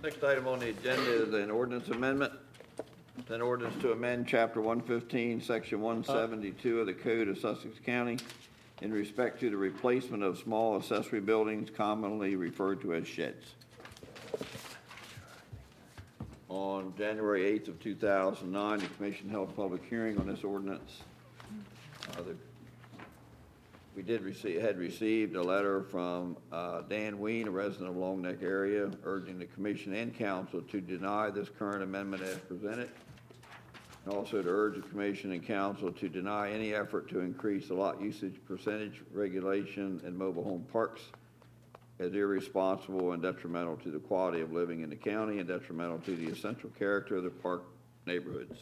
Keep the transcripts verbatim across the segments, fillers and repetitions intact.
Next item on the agenda is an ordinance amendment. It's an ordinance to amend Chapter one fifteen, Section one seventy-two of the Code of Sussex County in respect to the replacement of small accessory buildings commonly referred to as sheds. On January eighth of two thousand nine, the Commission held a public hearing on this ordinance. Uh, the, we did receive, had received a letter from uh, Dan Ween, a resident of Long Neck area, urging the Commission and Council to deny this current amendment as presented, and also to urge the Commission and Council to deny any effort to increase the lot usage percentage regulation in mobile home parks as irresponsible and detrimental to the quality of living in the county and detrimental to the essential character of the park neighborhoods.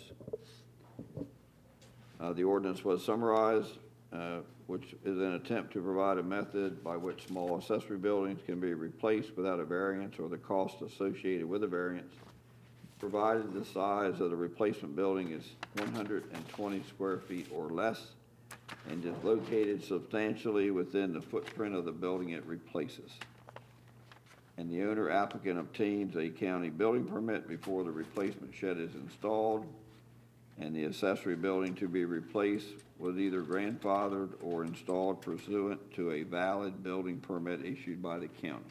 Uh, the ordinance was summarized, uh, which is an attempt to provide a method by which small accessory buildings can be replaced without a variance or the cost associated with a variance, provided the size of the replacement building is one hundred twenty square feet or less and is located substantially within the footprint of the building it replaces. And the owner applicant obtains a county building permit before the replacement shed is installed, and the accessory building to be replaced was either grandfathered or installed pursuant to a valid building permit issued by the county.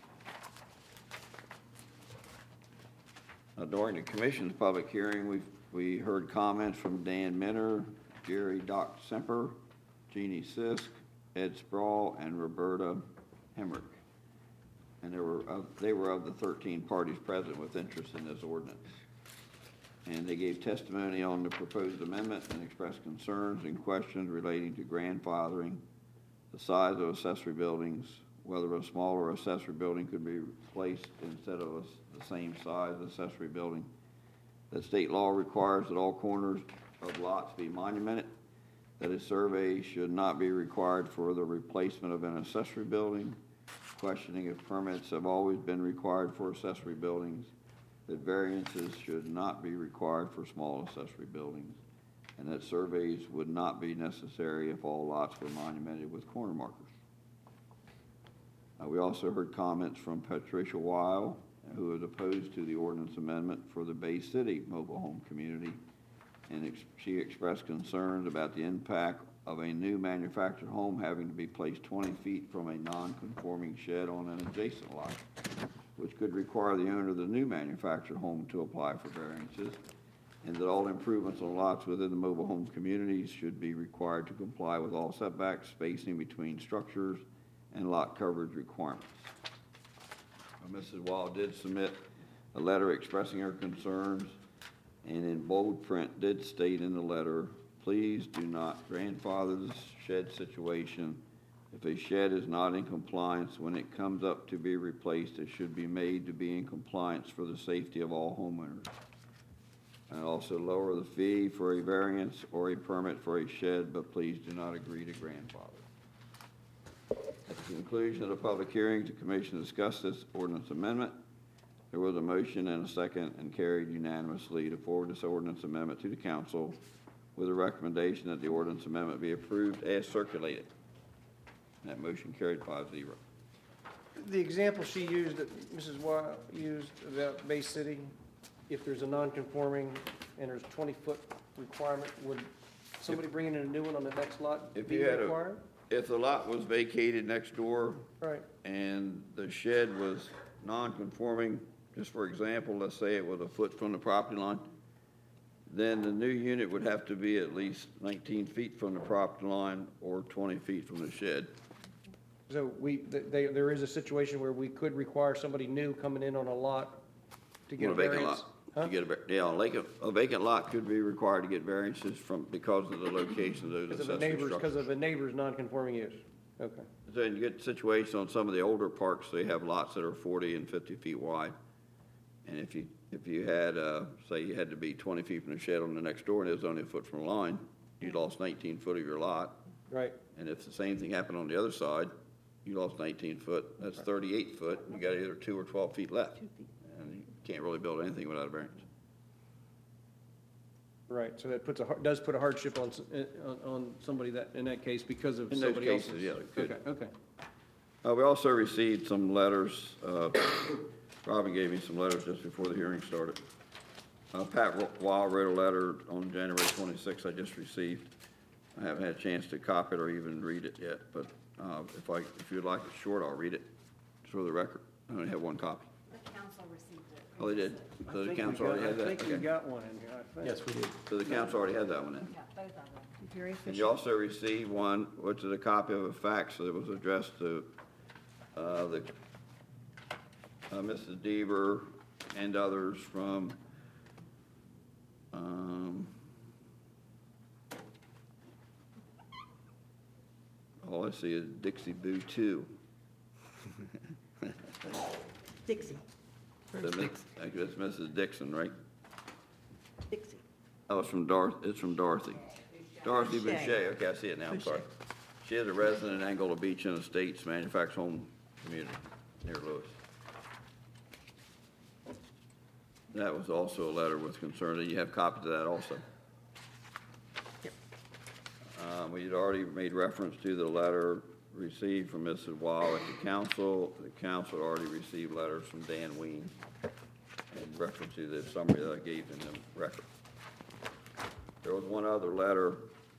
Now, during the Commission's public hearing, we we heard comments from Dan Minner, Jerry Doc Semper, Jeannie Sisk, Ed Sprawl, and Roberta Hemrick. And there were of, they were of the thirteen parties present with interest in this ordinance. And they gave testimony on the proposed amendment and expressed concerns and questions relating to grandfathering, the size of accessory buildings, whether a smaller accessory building could be replaced instead of a, the same size accessory building, that state law requires that all corners of lots be monumented, that a survey should not be required for the replacement of an accessory building, questioning if permits have always been required for accessory buildings, that variances should not be required for small accessory buildings, and that surveys would not be necessary if all lots were monumented with corner markers. Uh, we also heard comments from Patricia Weil, who is opposed to the ordinance amendment for the Bay City mobile home community, and ex she expressed concerns about the impact of a new manufactured home having to be placed twenty feet from a non-conforming shed on an adjacent lot, which could require the owner of the new manufactured home to apply for variances, and that all improvements on lots within the mobile home communities should be required to comply with all setbacks, spacing between structures, and lot coverage requirements. Uh, Missus Wall did submit a letter expressing her concerns, and in bold print did state in the letter, please do not grandfather the shed situation. If a shed is not in compliance when it comes up to be replaced, it should be made to be in compliance for the safety of all homeowners. And also lower the fee for a variance or a permit for a shed, but please do not agree to grandfather. At the conclusion of the public hearing, the Commission discussed this ordinance amendment. There was a motion and a second and carried unanimously to forward this ordinance amendment to the Council with a recommendation that the ordinance amendment be approved as circulated. That motion carried five zero. The example she used, that Missus Weil used about Bay City, if there's a non-conforming and there's a twenty-foot requirement, would somebody bringing in a new one on the next lot If be you had required? a, if the lot was vacated next door, Right. and the shed was non-conforming, just for example, let's say it was a foot from the property line, then the new unit would have to be at least nineteen feet from the property line or twenty feet from the shed. So we, they, there is a situation where we could require somebody new coming in on a lot to get On a a vacant variance? lot. Huh? To get a, var- yeah, a vacant, a vacant lot could be required to get variances from, because of the location of those Because of a accessory neighbor's, because structures. of a neighbor's non-conforming use? Okay. So you get situations on some of the older parks, they have lots that are forty and fifty feet wide. And if you, if you had, uh, say you had to be twenty feet from the shed on the next door and it was only a foot from the line, you lost nineteen foot of your lot. Right. And if the same thing happened on the other side, you lost nineteen foot, that's thirty-eight foot, you got either two or twelve feet left. And you can't really build anything without a variance. Right, so that puts a, har- does put a hardship on, s- uh, on, on somebody that, in that case, because of In those somebody else's. cases, yeah, it could. Okay, okay. Uh, we also received some letters, uh, Robin gave me some letters just before the hearing started. Uh, Pat Wild wrote a letter on January twenty-sixth I just received. I haven't had a chance to copy it or even read it yet, but uh, if I, if you'd like it short, I'll read it, just for the record. I only have one copy. The council received it. Oh, they did? I So the think we council got- already had that? I think we Okay. got one in here, I think. Yes, we did. So the council already had that one in. Yeah, both of them. Very And efficient. you also received one, which is a copy of a fax that was addressed to uh, the uh, Missus Deaver and others from um, all I see is Dixie Boo two. Dixie. So Where's Miss- Dixie? I guess that's Missus Dixon, right? Dixie. Oh, it's from Dorothy, it's from Dorothy. Dorothy Boucher. Boucher, okay, I see it now, I'm sorry. Boucher. She is a resident in Angola Beach and Estates Manufactured Home Community near Lewis. That was also a letter with concern, and you have copies of that also. Yep. Um, we had already made reference to the letter received from Missus Wall at the council. The council already received letters from Dan Ween in reference to the summary that I gave in the record. There was one other letter.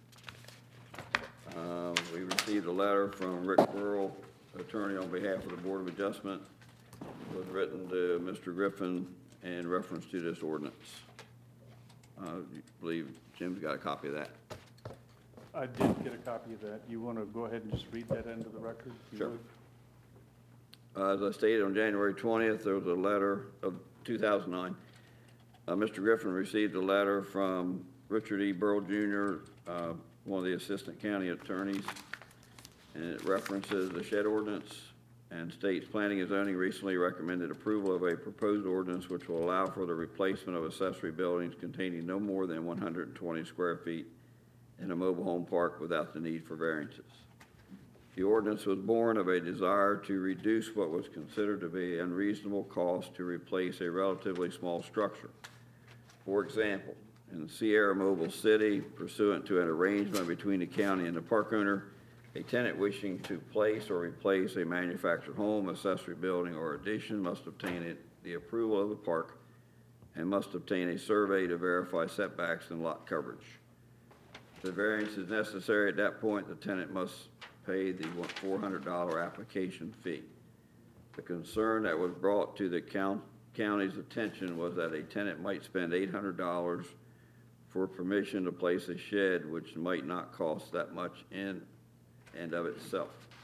Um, we received a letter from Rick Burrell, attorney on behalf of the Board of Adjustment. It was written to Mister Griffin in reference to this ordinance. Uh, I believe Jim's got a copy of that. I did get a copy of that. You want to go ahead and just read that into the record? if you Sure. would? Uh, As I stated on January twentieth, there was a letter of two thousand nine. Uh, Mister Griffin received a letter from Richard E. Burrell Junior, uh, one of the assistant county attorneys, and it references the shed ordinance and states planning and zoning recently recommended approval of a proposed ordinance which will allow for the replacement of accessory buildings containing no more than one hundred twenty square feet in a mobile home park without the need for variances. The ordinance was born of a desire to reduce what was considered to be unreasonable cost to replace a relatively small structure. For example, in Sierra Mobile City, pursuant to an arrangement between the county and the park owner, a tenant wishing to place or replace a manufactured home, accessory building, or addition must obtain it, the approval of the park and must obtain a survey to verify setbacks and lot coverage. If the variance is necessary at that point, the tenant must pay the four hundred dollars application fee. The concern that was brought to the count, county's attention was that a tenant might spend eight hundred dollars for permission to place a shed, which might not cost that much in and of itself.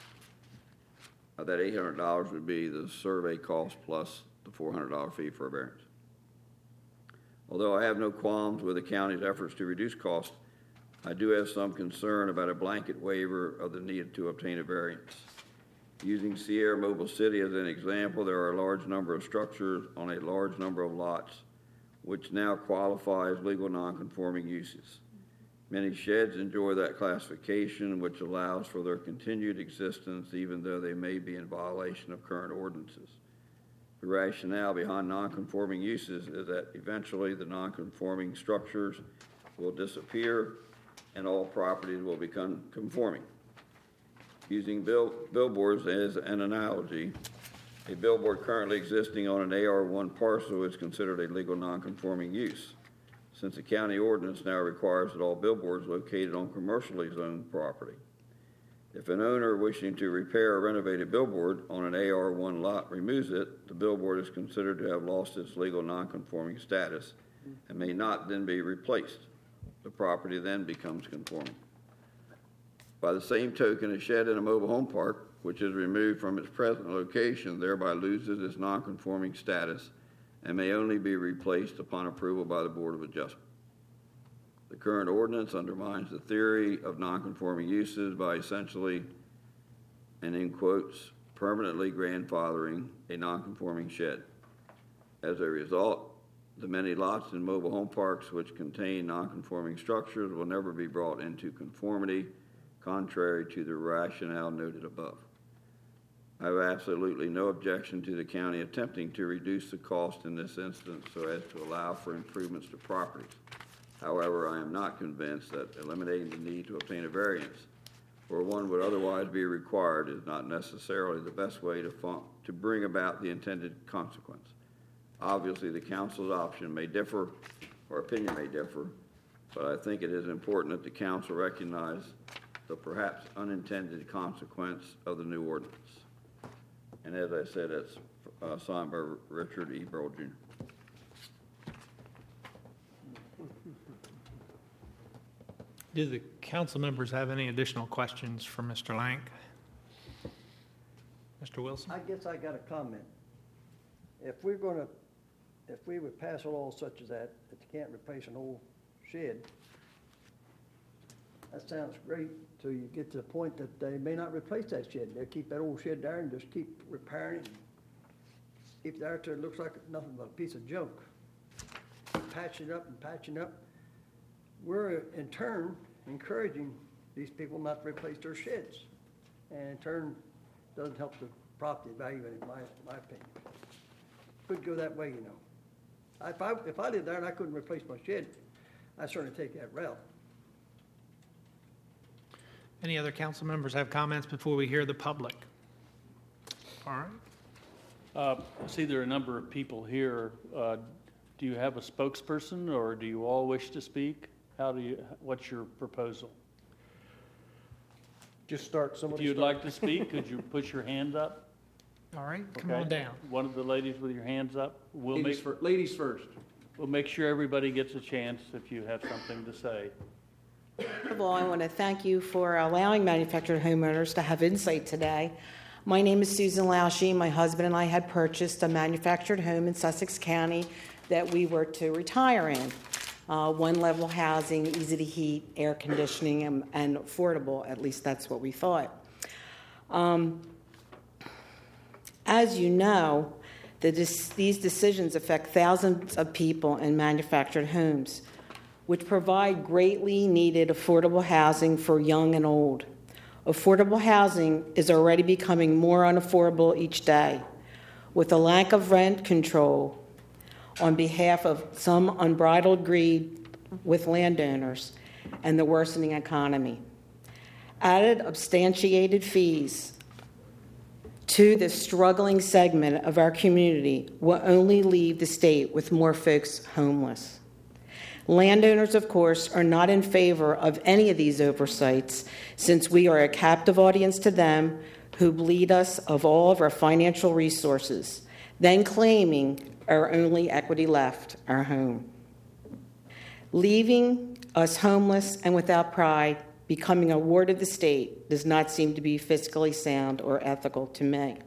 Uh, that eight hundred dollars would be the survey cost plus the four hundred dollars fee for a variance. Although I have no qualms with the county's efforts to reduce costs, I do have some concern about a blanket waiver of the need to obtain a variance. Using Sierra Mobile City as an example, there are a large number of structures on a large number of lots which now qualify as legal nonconforming uses. Many sheds enjoy that classification, which allows for their continued existence even though they may be in violation of current ordinances. The rationale behind nonconforming uses is that eventually the nonconforming structures will disappear and all properties will become conforming. Using bill, billboards as an analogy, a billboard currently existing on an A R one parcel is considered a legal nonconforming use, since the county ordinance now requires that all billboards located on commercially zoned property. If an owner wishing to repair or renovate a billboard on an A R one lot removes it, the billboard is considered to have lost its legal nonconforming status and may not then be replaced. The property then becomes conforming. By the same token, a shed in a mobile home park, which is removed from its present location, thereby loses its nonconforming status and may only be replaced upon approval by the Board of Adjustment. The current ordinance undermines the theory of nonconforming uses by essentially, and in quotes, permanently grandfathering a nonconforming shed. As a result, the many lots in mobile home parks which contain nonconforming structures will never be brought into conformity, contrary to the rationale noted above. I have absolutely no objection to the county attempting to reduce the cost in this instance so as to allow for improvements to properties. However, I am not convinced that eliminating the need to obtain a variance where one would otherwise be required is not necessarily the best way to, fun- to bring about the intended consequence. Obviously, the council's option may differ, or opinion may differ, but I think it is important that the council recognize the perhaps unintended consequence of the new ordinance. And as I said, it's uh, signed by Richard E. Burl Junior Do the council members have any additional questions for Mister Lank? Mister Wilson? I guess I got a comment. If we're gonna, if we would pass a law such as that, that you can't replace an old shed, that sounds great till you get to the point that they may not replace that shed. They'll keep that old shed there and just keep repairing it. If there till it looks like nothing but a piece of junk. Patching it up and patching up. We're in turn encouraging these people not to replace their sheds. And in turn, doesn't help the property value in my, my opinion. Could go that way, you know. If I, if I lived there and I couldn't replace my shed, I'd certainly take that route. Any other council members have comments before we hear the public? All right. Uh, I see there are a number of people here. Uh, Do you have a spokesperson, or do you all wish to speak? How do you, what's your proposal? Just start, If somebody you'd start. like to speak, could you put your hand up? All right, come Okay. on down. One of the ladies with your hands up. We'll Ladies make, fir- ladies first. we'll make sure everybody gets a chance if you have something to say. First of all, I want to thank you for allowing manufactured homeowners to have insight today. My name is Susan Lausche. My husband and I had purchased a manufactured home in Sussex County that we were to retire in. Uh, one-level housing, easy to heat, air conditioning, and, and affordable. At least that's what we thought. Um, as you know, the, these decisions affect thousands of people in manufactured homes, which provide greatly needed affordable housing for young and old. Affordable housing is already becoming more unaffordable each day, with a lack of rent control on behalf of some unbridled greed with landowners and the worsening economy. Added substantiated fees to the struggling segment of our community will only leave the state with more folks homeless. Landowners, of course, are not in favor of any of these oversights, since we are a captive audience to them who bleed us of all of our financial resources, then claiming our only equity left, our home. Leaving us homeless and without pride, becoming a ward of the state, does not seem to be fiscally sound or ethical to me.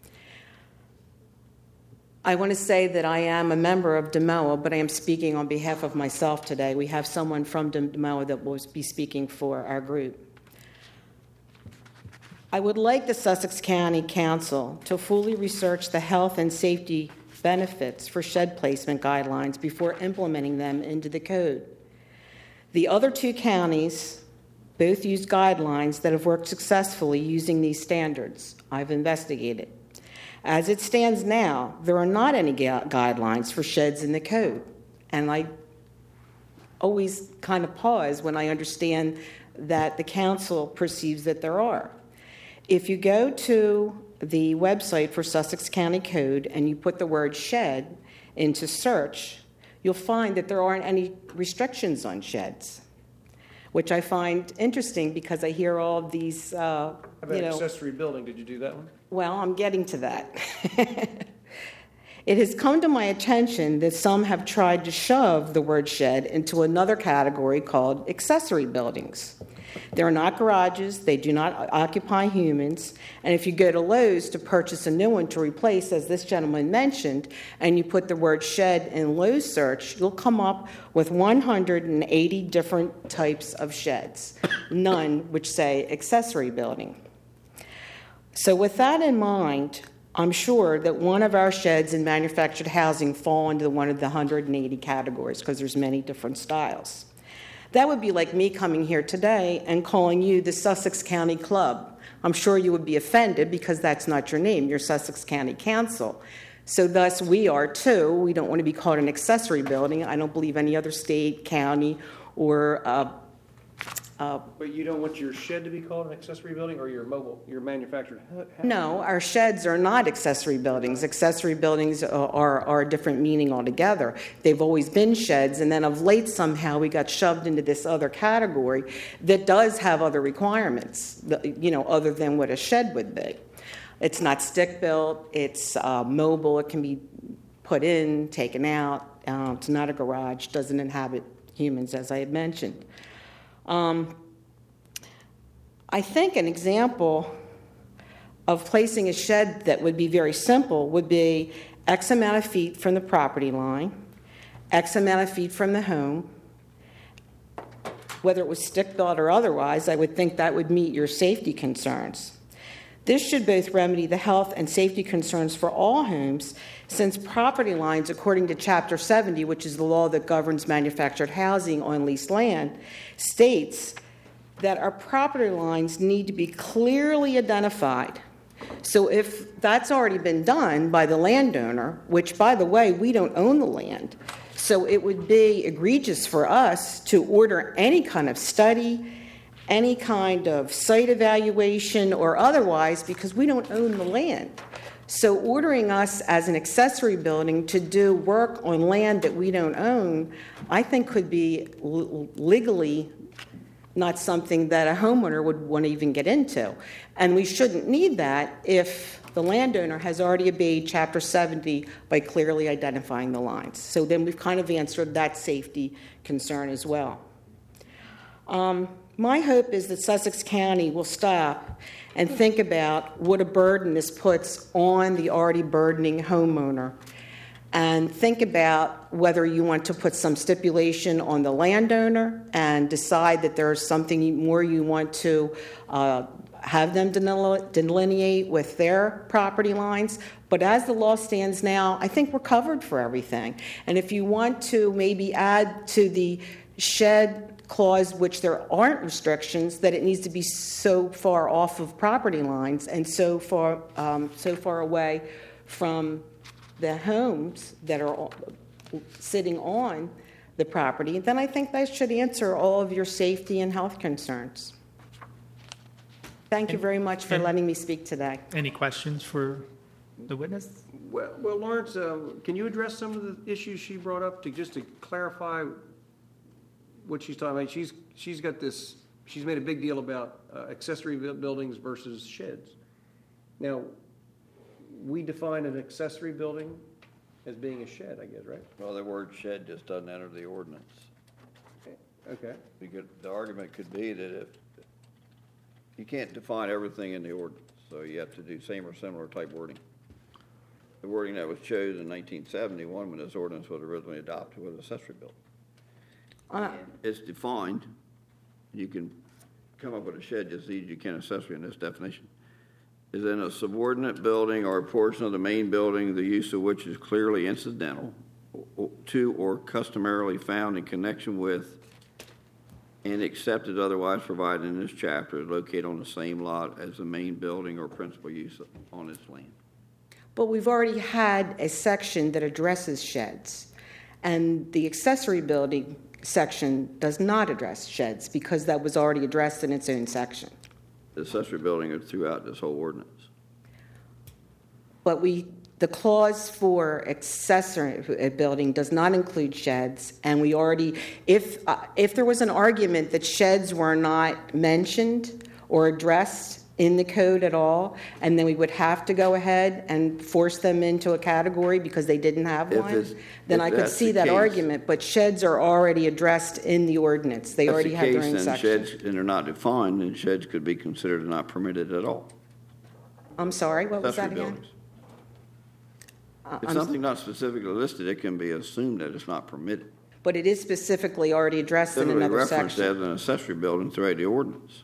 I want to say that I am a member of D M O A, but I am speaking on behalf of myself today. We have someone from D M O A that will be speaking for our group. I would like the Sussex County Council to fully research the health and safety benefits for shed placement guidelines before implementing them into the code. The other two counties both use guidelines that have worked successfully using these standards. I've investigated. As it stands now, there are not any gu- guidelines for sheds in the code, and I always kind of pause when I understand that the council perceives that there are. If you go to the website for Sussex County Code and you put the word shed into search, you'll find that there aren't any restrictions on sheds, which I find interesting because I hear all of these, uh, How about you know, accessory building? Did you do that one? well, I'm getting to that. It has come to my attention that some have tried to shove the word shed into another category called accessory buildings. They're not garages, they do not occupy humans, and if you go to Lowe's to purchase a new one to replace, as this gentleman mentioned, and you put the word shed in Lowe's search, you'll come up with one hundred eighty different types of sheds, none which say accessory building. So with that in mind, I'm sure that one of our sheds in manufactured housing fall into one of the one hundred eighty categories because there's many different styles. That would be like me coming here today and calling you the Sussex County Club. I'm sure you would be offended because that's not your name. You're Sussex County Council. So thus we are too. We don't want to be called an accessory building. I don't believe any other state, county, or uh, uh, But you don't want your shed to be called an accessory building or your mobile, your manufactured hu- house? no, our sheds are not accessory buildings. Accessory buildings are, are, are a different meaning altogether. They've always been sheds, and then of late somehow we got shoved into this other category that does have other requirements, the- you know, other than what a shed would be. It's not stick-built, it's uh, mobile, it can be put in, taken out. Uh, it's not a garage, doesn't inhabit humans, as I had mentioned. Um, I think an example of placing a shed that would be very simple would be X amount of feet from the property line, X amount of feet from the home. Whether it was stick-built or otherwise, I would think that would meet your safety concerns. This should both remedy the health and safety concerns for all homes, since property lines, according to Chapter seventy, which is the law that governs manufactured housing on leased land, states that our property lines need to be clearly identified. So if that's already been done by the landowner, which, by the way, we don't own the land, so it would be egregious for us to order any kind of study, any kind of site evaluation or otherwise, because we don't own the land. So ordering us as an accessory building to do work on land that we don't own, I think could be l- legally not something that a homeowner would want to even get into. And we shouldn't need that if the landowner has already obeyed Chapter seventy by clearly identifying the lines. So then we've kind of answered that safety concern as well. Um, My hope is that Sussex County will stop and think about what a burden this puts on the already burdening homeowner, and think about whether you want to put some stipulation on the landowner and decide that there's something more you want to uh, have them deline- delineate with their property lines. But as the law stands now, I think we're covered for everything. And if you want to maybe add to the shed clause, which there aren't restrictions, that it needs to be so far off of property lines and so far um, so far away from the homes that are sitting on the property, then I think that should answer all of your safety and health concerns. Thank you very much for and- letting me speak today. Any questions for the witness? Well, well, Lawrence, um, can you address some of the issues she brought up to, just to clarify what she's talking about? She's, she's got this, she's made a big deal about uh, accessory bu- buildings versus sheds. Now, we define an accessory building as being a shed, I guess, right? Well, the word shed just doesn't enter the ordinance. Okay. We could, the argument could be that if, you can't define everything in the ordinance, so you have to do same or similar type wording. The wording that was chosen in nineteen seventy-one, when this ordinance was originally adopted, was accessory building. Uh, It's defined, you can come up with a shed just as easy as you can accessory in this definition. Is in a subordinate building or a portion of the main building, the use of which is clearly incidental o- to or customarily found in connection with and accepted otherwise provided in this chapter, is located on the same lot as the main building or principal use on its land. But we've already had a section that addresses sheds, and the accessory building section does not address sheds because that was already addressed in its own section. The accessory building is throughout this whole ordinance. But we, the clause for accessory building does not include sheds, and we already, if, uh, if there was an argument that sheds were not mentioned or addressed in the code at all, and then we would have to go ahead and force them into a category because they didn't have If one, it's- then if I could that's see the that case- argument, but sheds are already addressed in the ordinance. They already have their own That's the case, section. then sheds, and they're not defined, then sheds could be considered not permitted at all. I'm sorry, what was that Accessory again? buildings. Uh, If I'm- something not specifically listed, it can be assumed that it's not permitted. But it is specifically already addressed in Typically another referenced section. as an accessory building throughout the ordinance.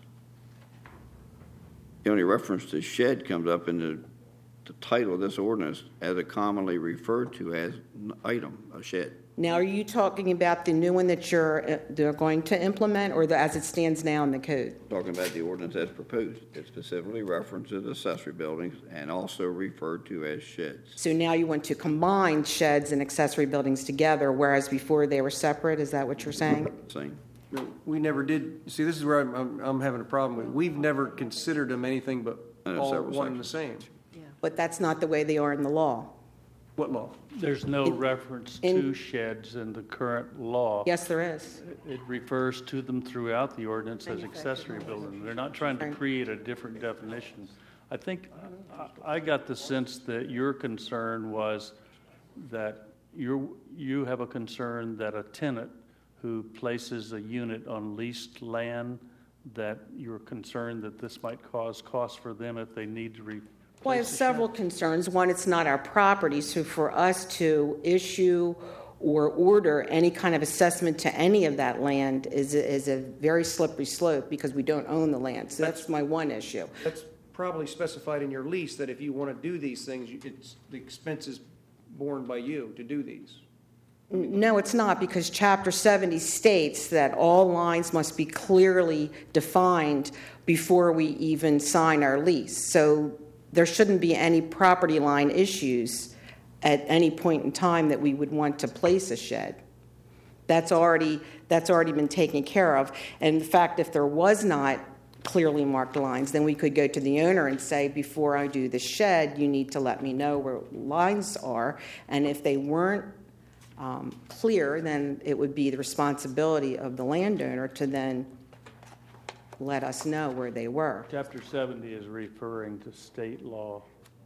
The only reference to shed comes up in the, the title of this ordinance as a commonly referred to as an item, a shed. Now, are you talking about the new one that you're, uh, they're going to implement, or the, as it stands now in the code? Talking about the ordinance as proposed. It specifically references accessory buildings and also referred to as sheds. So now you want to combine sheds and accessory buildings together, whereas before they were separate, is that what you're saying? Same. No, we never did, see, this is where I'm, I'm, I'm having a problem with, we've never considered them anything but Uh, all several one and the same. But that's not the way they are in the law. What law? There's no In- reference in- to sheds in the current law. Yes, there is. It refers to them throughout the ordinance as accessory building. They're not trying to Right. create a different definition. I think, I I got the sense that your concern was that you you have a concern that a tenant who places a unit on leased land, that you're concerned that this might cause costs for them if they need to replace Well, I have the several shed. concerns. One, it's not our property, so for us to issue or order any kind of assessment to any of that land is, a- is a very slippery slope because we don't own the land. So that's my one issue. That's probably specified in your lease, that if you want to do these things, you- it's, the expense is borne by you to do these. No, it's not, because Chapter seventy states that all lines must be clearly defined before we even sign our lease. So there shouldn't be any property line issues at any point in time that we would want to place a shed. That's already, that's already been taken care of. And in fact, if there was not clearly marked lines, then we could go to the owner and say, before I do the shed, you need to let me know where lines are. And if they weren't um, clear, then it would be the responsibility of the landowner to then let us know where they were. Chapter seventy is referring to state law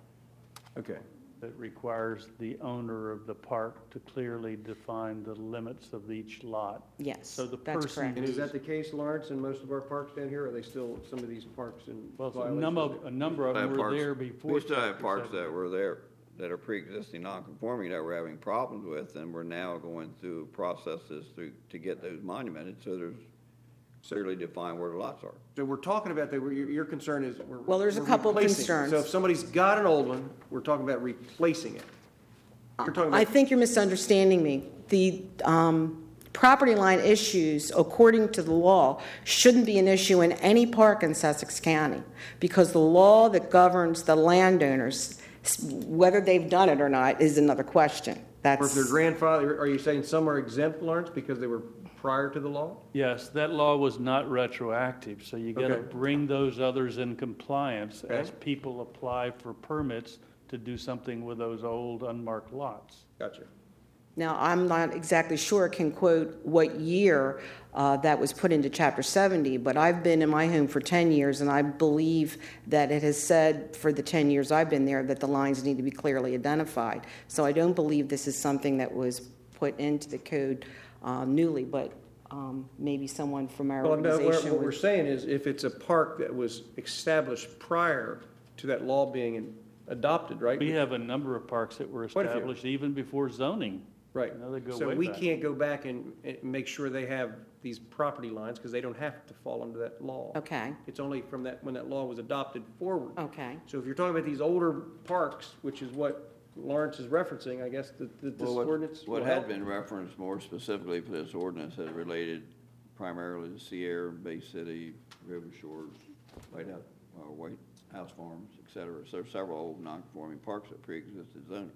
Okay. that requires the owner of the park to clearly define the limits of each lot. Yes, So the that's person correct. And is that the case, Lawrence, in most of our parks down here? Are they still, some of these parks in Well, so a violation? number, of- a number of I them have were parks- there before. We still have Chapter parks seventy. that were there, that are pre-existing non-conforming, that we're having problems with, and we're now going through processes to, to get those monumented, so there's clearly defined where the lots are. So we're talking about that, your, your concern is we're. Well, there's a we're couple of replacing it. concerns. So if somebody's got an old one, we're talking about replacing it. You're talking I about, think you're misunderstanding me. The um, property line issues, according to the law, shouldn't be an issue in any park in Sussex County, because the law that governs the landowners, s- whether they've done it or not, is another question. or That's if their grandfather, are you saying some are exempt, Lawrence, because they were prior to the law? Yes, that law was not retroactive, so you got to Okay. bring those others in compliance Okay. as people apply for permits to do something with those old unmarked lots. Gotcha. Now, I'm not exactly sure, can quote what year uh, that was put into Chapter seventy, but I've been in my home for ten years, and I believe that it has said for the ten years I've been there that the lines need to be clearly identified. So I don't believe this is something that was put into the code uh, newly, but um, maybe someone from our Well, no, what organization what we're would... saying is, if it's a park that was established prior to that law being adopted, right? We have a number of parks that were Quite a few. established even before zoning. Right. You know, they go So way we back. can't go back and, and make sure they have these property lines, because they don't have to fall under that law. Okay, It's only from that, when that law was adopted forward. okay. So if you're talking about these older parks, which is what Lawrence is referencing, I guess that, that this Well, what- ordinance will What had help. been referenced more specifically for this ordinance had related primarily to Sierra, Bay City, River Shores, White House, uh, White House Farms, et cetera. So there are several old non-conforming parks that pre-existed zoning.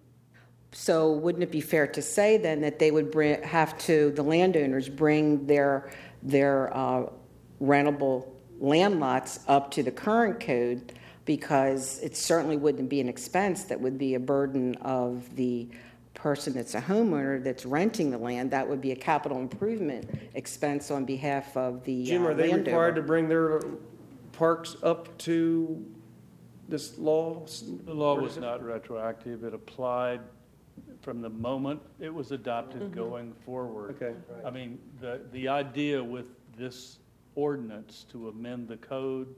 So wouldn't it be fair to say then that they would bring, have to, the landowners bring their, their uh, rentable land lots up to the current code? Because it certainly wouldn't be an expense that would be a burden of the person that's a homeowner that's renting the land. That would be a capital improvement expense on behalf of the Jim, uh, are they landowner. required to bring their parks up to this law? The law was not retroactive. It applied from the moment it was adopted going forward. Okay. I mean, the, the idea with this ordinance to amend the code,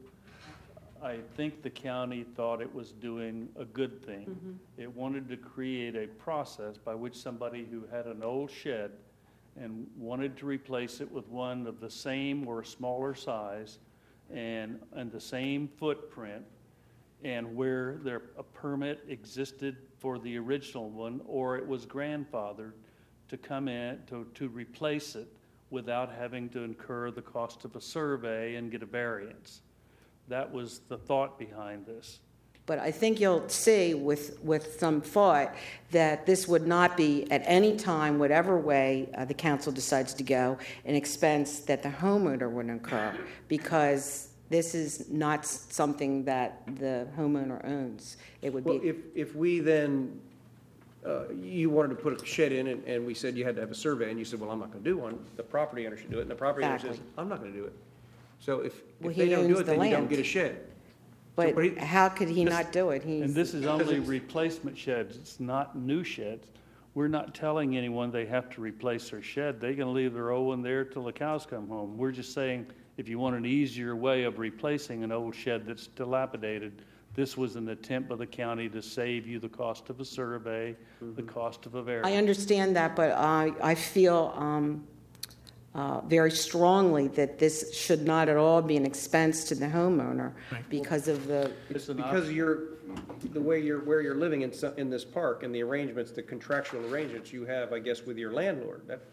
I think the county thought it was doing a good thing. It wanted to create a process by which somebody who had an old shed and wanted to replace it with one of the same or smaller size and, and the same footprint, and where there, a permit existed for the original one, or it was grandfathered, to come in, to, to replace it without having to incur the cost of a survey and get a variance. That was the thought behind this. But I think you'll see with, with some thought that this would not be at any time, whatever way uh, the council decides to go, an expense that the homeowner would incur, because this is not something that the homeowner owns. It would Well, be, if, if we then, uh, you wanted to put a shed in and, and we said you had to have a survey and you said, well, I'm not going to do one, the property owner should do it, and the property owner says, Exactly. I'm not going to do it. So if, Well, if they he don't do owns it, the then you don't land. get a shed. but but he- how could he this- not do it? He's, And this is Because only it's- replacement sheds, it's not new sheds. We're not telling anyone they have to replace their shed. They can leave their old one there till the cows come home. We're just saying, if you want an easier way of replacing an old shed that's dilapidated, this was an attempt by the county to save you the cost of a survey, the cost of a I variance. understand that, but I, I feel um, uh, very strongly that this should not at all be an expense to the homeowner Right. because of the, It's an Because you're, the way you're, where you're living in, so- in this park and the arrangements, the contractual arrangements you have, I guess, with your landlord, that,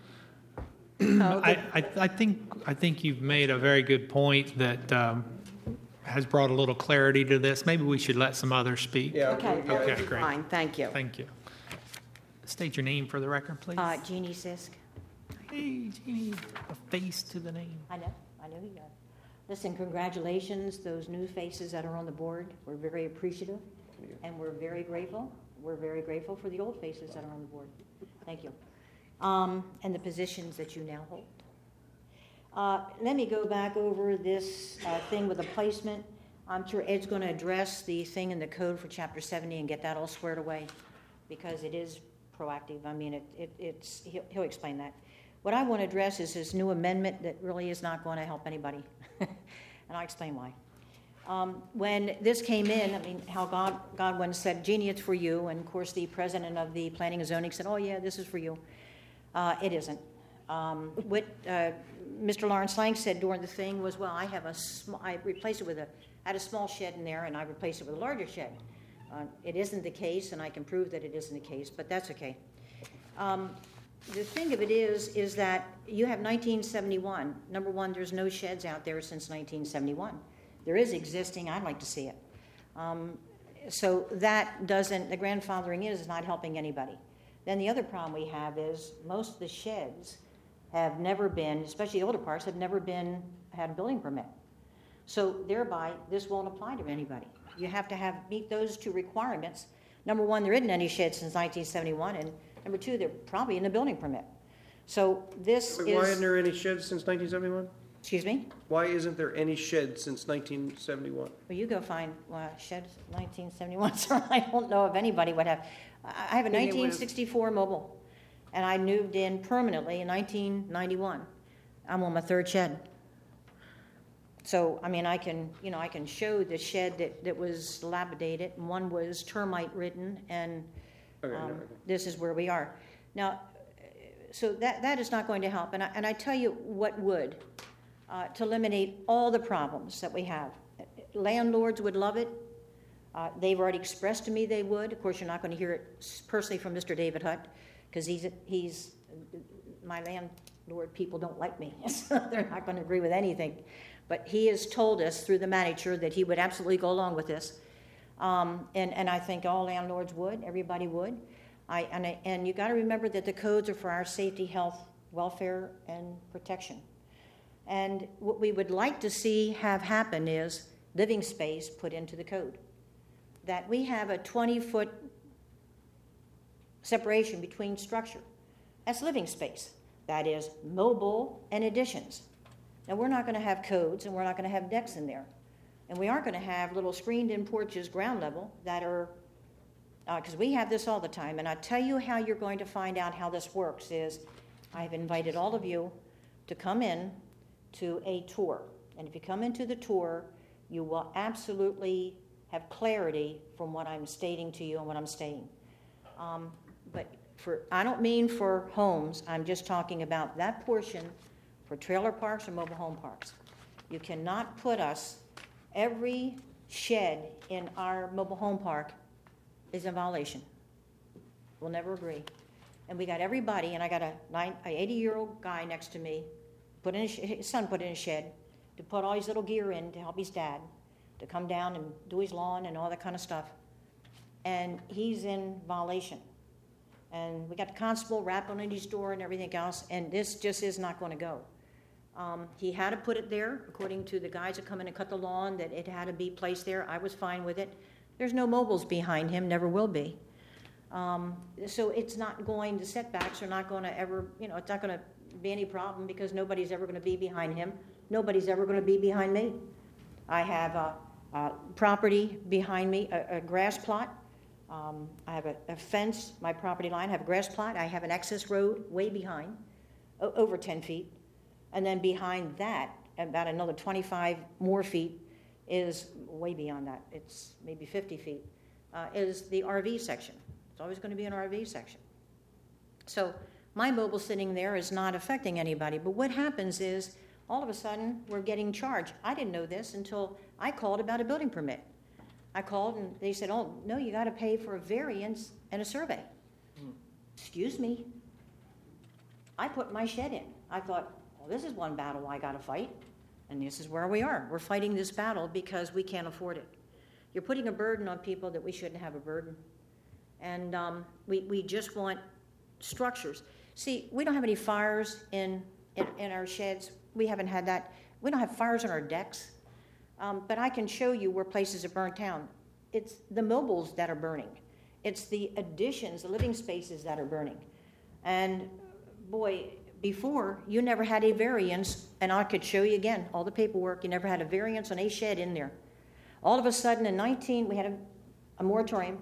I, I, I think, I think you've made a very good point that um, has brought a little clarity to this. Maybe we should let some others speak. yeah. okay, yeah. Okay, great. fine, thank you. Thank you. State your name for the record, please. Uh, Jeannie Sisk. Hey, Jeannie, a face to the name. I know, I know you got it. Listen, congratulations, those new faces that are on the board. We're very appreciative, and we're very grateful. We're very grateful for the old faces that are on the board. Thank you. Um, and the positions that you now hold. Uh, let me go back over this uh, thing with the placement. I'm sure Ed's going to address the thing in the code for Chapter seventy and get that all squared away, because it is proactive. I mean, it, it, it's he'll, he'll explain that. What I want to address is this new amendment that really is not going to help anybody, and I'll explain why. Um, when this came in, I mean, how God, Godwin said, Jeannie, it's for you, and of course the president of the Planning and Zoning said, oh yeah, this is for you. Uh, it isn't. Um, what uh, Mister Lawrence Lang said during the thing was, well, I have a sm- I replaced it with a, I had a small shed in there, and I replaced it with a larger shed. Uh, it isn't the case, and I can prove that it isn't the case, but that's okay. Um, the thing of it is, is that you have nineteen seventy-one. Number one, there's no sheds out there since nineteen seventy-one. There is existing. I'd like to see it. Um, so that doesn't, the grandfathering is not helping anybody. Then the other problem we have is most of the sheds have never been, especially the older parts, have never been, had a building permit. So thereby, this won't apply to anybody. You have to have, meet those two requirements. Number one, there isn't any sheds since nineteen seventy-one, and number two, they're probably in a building permit. So this Why isn't is, there any sheds since nineteen seventy-one? excuse me? Why isn't there any sheds since nineteen seventy-one? Well, you go find uh, sheds nineteen seventy-one, sir. I don't know if anybody would have. I I have a Maybe it nineteen would've- sixty-four mobile, and I moved in permanently in nineteen ninety-one. I'm on my third shed. So, I mean, I can, you know, I can show the shed that, that was dilapidated, and one was termite ridden, and Okay, um, no, okay. this is where we are. Now, so that, that is not going to help, and I, and I tell you what would, uh, to eliminate all the problems that we have. Landlords would love it. Uh, they've already expressed to me they would. Of course, you're not going to hear it personally from Mister David Hutt, because he's, he's, my landlord people don't like me, so they're not going to agree with anything. But he has told us through the manager that he would absolutely go along with this. Um, and, and I think all landlords would, everybody would. I, and, I, and you got to remember that the codes are for our safety, health, welfare, and protection. And what we would like to see have happen is living space put into the code. That we have a twenty-foot separation between structure. That's living space. That is mobile and additions. Now, we're not going to have codes, and we're not going to have decks in there. And we aren't going to have little screened-in porches ground level that are, because uh, we have this all the time. And I tell you how you're going to find out how this works is I've invited all of you to come in to a tour. And if you come into the tour, you will absolutely have clarity from what I'm stating to you and what I'm saying. Um, but for, I don't mean for homes. I'm just talking about that portion for trailer parks or mobile home parks. You cannot put us, every shed in our mobile home park is in violation. We'll never agree. And we got everybody, and I got a nine, a eighty-year-old guy next to me, put in a, his son put in a shed to put all his little gear in to help his dad, to come down and do his lawn and all that kind of stuff. And he's in violation. And we got the constable rapping on his door and everything else, and this just is not going to go. Um, he had to put it there, according to the guys that come in and cut the lawn, that it had to be placed there. I was fine with it. There's no mobiles behind him, never will be. Um, so it's not going, the setbacks are not going to ever, you know, it's not going to be any problem because nobody's ever going to be behind him. Nobody's ever going to be behind me. I have a, a property behind me, a, a grass plot. Um, I have a, a fence, my property line. I have a grass plot. I have an access road way behind, o- over ten feet. And then behind that, about another twenty-five more feet, is way beyond that. It's maybe fifty feet, uh, is the R V section. It's always going to be an R V section. So my mobile sitting there is not affecting anybody. But what happens is, all of a sudden, we're getting charged. I didn't know this until I called about a building permit. I called and they said, oh, no, you got to pay for a variance and a survey. Hmm. Excuse me. I put my shed in. I thought, well, this is one battle I got to fight. And this is where we are. We're fighting this battle because we can't afford it. You're putting a burden on people that we shouldn't have a burden. And um, we, we just want structures. See, we don't have any fires in, in, in our sheds. We haven't had that. We don't have fires on our decks. Um, but I can show you where places are burnt down. It's the mobiles that are burning. It's the additions, the living spaces that are burning. And boy, before, you never had a variance, and I could show you again, all the paperwork, you never had a variance on a shed in there. All of a sudden, in nineteen, we had a, a moratorium.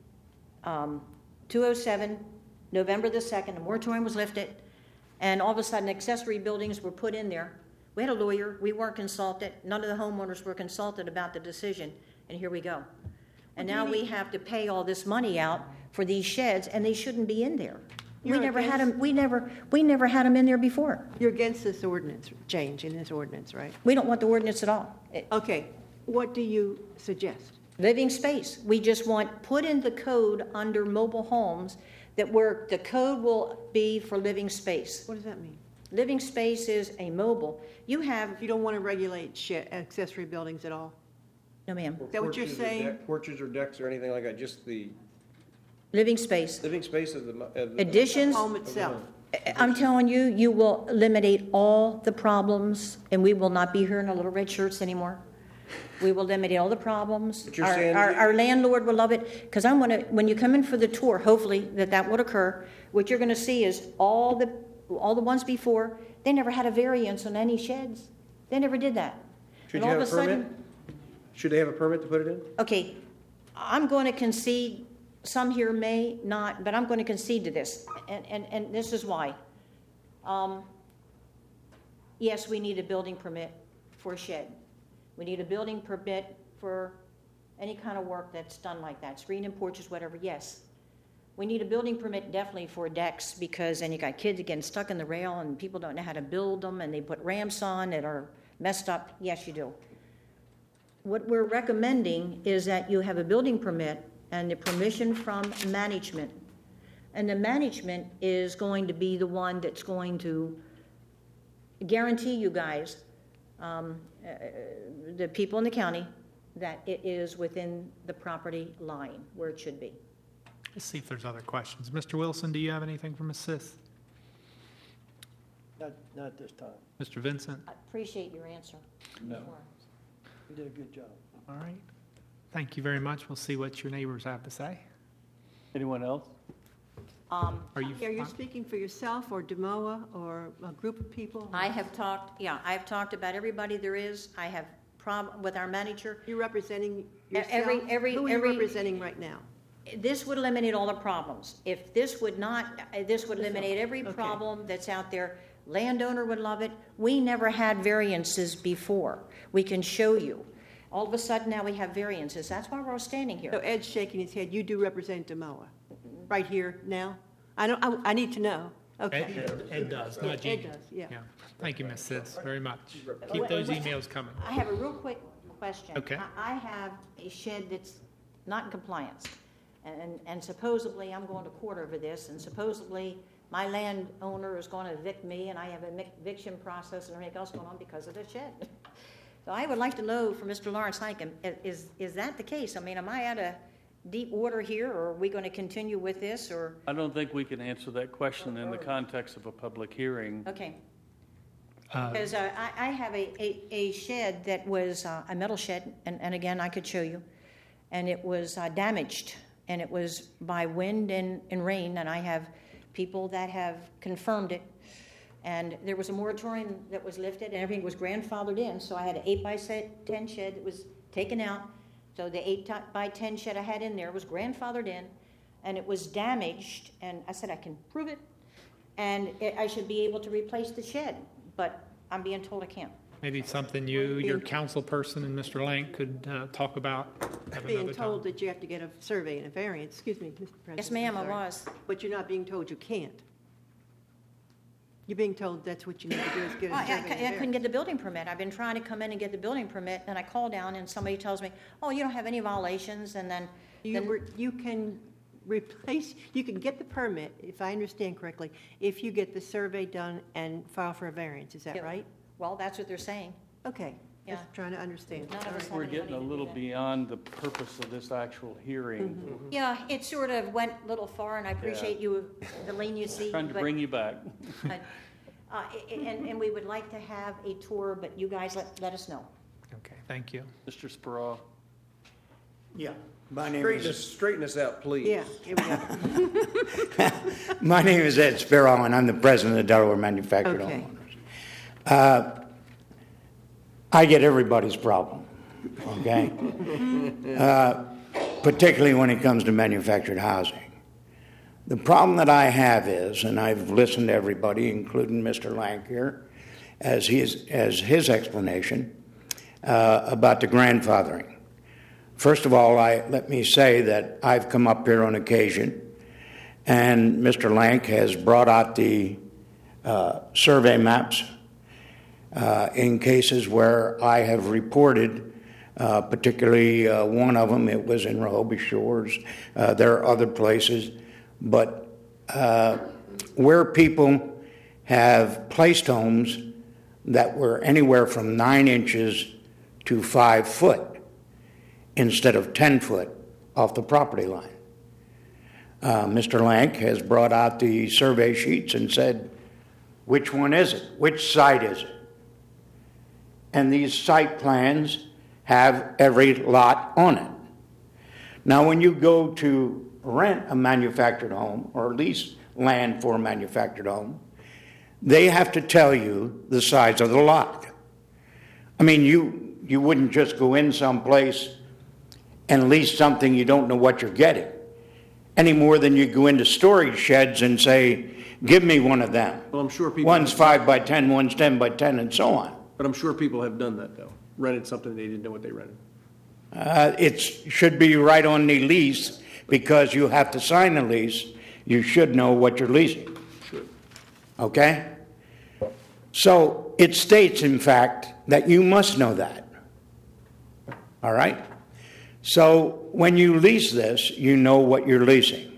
Um, two oh seven, November the second, the moratorium was lifted, and all of a sudden, accessory buildings were put in there. We had a lawyer. We weren't consulted. None of the homeowners were consulted about the decision, and here we go. And now we have to pay all this money out for these sheds, and they shouldn't be in there. You're we never had against- them. We never. We never had them in there before. You're against this ordinance, change in this ordinance, right? We don't want the ordinance at all. It, Okay, what do you suggest? living space. We just want put in the code under mobile homes that where the code will be for living space. What does that mean? Living space is a mobile. You have You don't want to regulate shed, accessory buildings at all? no, ma'am. Is that what you're Porches or saying? deck- Porches or decks or anything like that, just the Living space. living space of the. mo- of the- Additions. Home itself? I'm telling you, you will eliminate all the problems, and we will not be here in our little red shirts anymore. We will eliminate all the problems. But you're Our- saying- Our, our landlord will love it, because I'm gonna, when you come in for the tour, hopefully that that would occur, what you're gonna see is all the, all the ones before, they never had a variance on any sheds. They never did that. Should And you all have of a permit? sudden- Should they have a permit to put it in? Okay, I'm going to concede, some here may not, but I'm going to concede to this, and, and, and this is why. Um, Yes, we need a building permit for a shed. We need a building permit for any kind of work that's done like that, screen and porches, whatever, yes. We need a building permit definitely for decks, because then you got kids getting stuck in the rail, and people don't know how to build them, and they put ramps on that are messed up. Yes, you do. What we're recommending is that you have a building permit and the permission from management. And the management is going to be the one that's going to guarantee you guys, um, uh, the people in the county, that it is within the property line where it should be. Let's see if there's other questions. Mister Wilson, do you have anything from Miz Sith? Not, not at this time. Mister Vincent? I appreciate your answer. No. You did a good job. All right. Thank you very much. We'll see what your neighbors have to say. Anyone else? Um, Are you? Are you speaking for yourself or Demoa or a group of people? I have talked, yeah, I've talked about everybody there is. I have problem with our manager. You're representing yourself? Every- every- Who are you every- representing right now? This would eliminate all the problems. If this would not, uh, this would eliminate every Okay. problem that's out there. Landowner would love it. We never had variances before. We can show you. All of a sudden now we have variances. That's why we're standing So here. Ed's shaking his head. You do represent Demoa, right here now? I don't, I, I need to know. Okay. Ed, Ed does, not Ed Jeannie. does, yeah. Yeah. Thank you, Miz Sith, very much. Keep those emails coming. I have a real quick question. Okay. I I have a shed that's not in compliance, and, and supposedly I'm going to court over this, and supposedly my landowner is going to evict me, and I have an eviction process and everything else going on because of the shed. So I would like to know from Mister Lawrence Hankin, is, is that the case? I mean, am I out of deep water here, or are we going to continue with this, or? I don't think we can answer that question in the context of a public hearing. Okay. Uh, Because uh, I, I have a, a, a shed that was uh, a metal shed, and, and again, I could show you, and it was uh, damaged, and it was by wind and, and rain, and I have people that have confirmed it. And there was a moratorium that was lifted, and everything was grandfathered in, so I had an eight by ten shed that was taken out. So the eight by ten shed I had in there was grandfathered in, and it was damaged, and I said I can prove it, and it, I should be able to replace the shed, but I'm being told I can't. Maybe something you, your council person, and Mister Lank could uh, talk about at Being another told time. that you have to get a survey and a variance, excuse me, Mister President. Yes, ma'am, I I'm sorry. was. But you're not being told you can't. You're being told that's what you need to do is get a I, I, survey and I couldn't variance. get the building permit. I've been trying to come in and get the building permit, and I call down, and somebody tells me, oh, you don't have any violations, and then, You, then were- you can replace, you can get the permit, if I understand correctly, if you get the survey done and file for a variance, is that Yeah. right? well, that's what they're saying. Okay, just Yeah. trying to understand. None of us have We're any getting money a to do little that. beyond the purpose of this actual hearing. Yeah, it sort of went a little far, and I appreciate you, the leniency. Trying to but- bring you back. but, uh, i- i- And, and we would like to have a tour, but you guys let, let us know. Okay, thank you. Mister Sproul. Yeah, my name Straighten us, is, straighten us out, please. Yeah, here we go. my name is Ed Sparrow, and I'm the president of Delaware Manufactured Okay. Homeowners. Uh, I get everybody's problem, okay? Uh, particularly when it comes to manufactured housing. The problem that I have is, and I've listened to everybody, including Mister Lank here, as his, as his explanation uh, about the grandfathering. First of all, I, let me say that I've come up here on occasion, and Mister Lank has brought out the uh, survey maps uh, in cases where I have reported, uh, particularly uh, one of them, it was in Rehoboth Shores. Uh, there are other places, but uh, where people have placed homes that were anywhere from nine inches to five foot instead of ten foot off the property line. Uh, Mister Lank has brought out the survey sheets and said, which one is it? Which site is it? And these site plans have every lot on it. Now, when you go to rent a manufactured home or lease land for a manufactured home, they have to tell you the size of the lot. I mean, you, you wouldn't just go in someplace and lease something you don't know what you're getting, any more than you go into storage sheds and say, give me one of them. Well, I'm sure people. One's five by ten, one's ten by ten, and so on. But I'm sure people have done that, though. Rented something they didn't know what they rented. Uh, it should be right on the lease, because you have to sign a lease. You should know what you're leasing. Should. Okay? So it states, in fact, that you must know that. All right? So when you lease this, you know what you're leasing.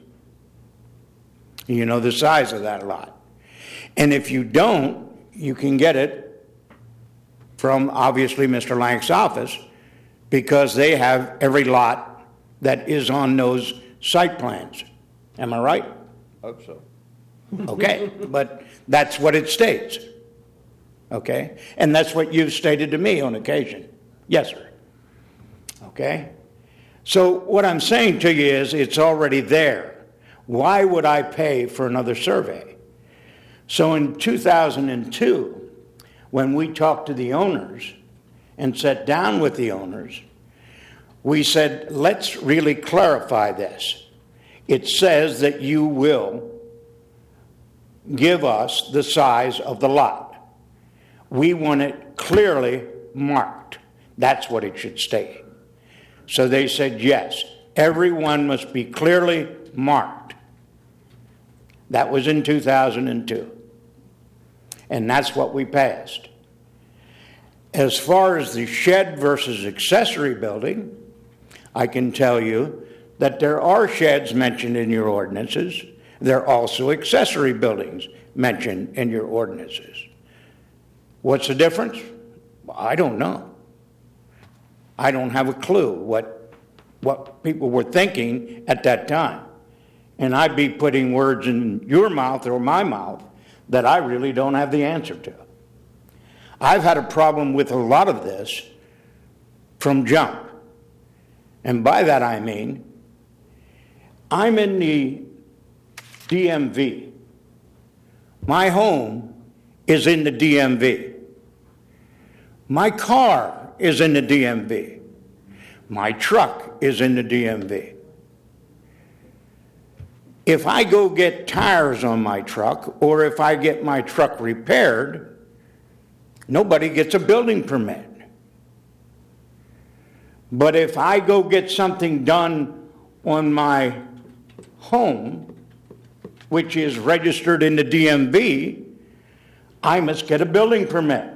You know the size of that lot. And if you don't, you can get it from, obviously, Mister Lank's office, because they have every lot that is on those site plans. Am I right? Hope so. Okay, but that's what it states. Okay? And that's what you've stated to me on occasion. Yes, sir. Okay? So what I'm saying to you is it's already there. Why would I pay for another survey? So in two thousand two, when we talked to the owners and sat down with the owners, we said, let's really clarify this. It says that you will give us the size of the lot. We want it clearly marked. That's what it should state. So they said, yes, everyone must be clearly marked. That was in two thousand two. And that's what we passed. As far as the shed versus accessory building, I can tell you that there are sheds mentioned in your ordinances. There are also accessory buildings mentioned in your ordinances. What's the difference? I don't know. I don't have a clue what, what people were thinking at that time. And I'd be putting words in your mouth or my mouth that I really don't have the answer to. I've had a problem with a lot of this from jump. And by that I mean, I'm in the D M V. My home is in the D M V. My car is in the D M V. My truck is in the D M V. If I go get tires on my truck, or if I get my truck repaired, nobody gets a building permit. But if I go get something done on my home, which is registered in the D M V, I must get a building permit.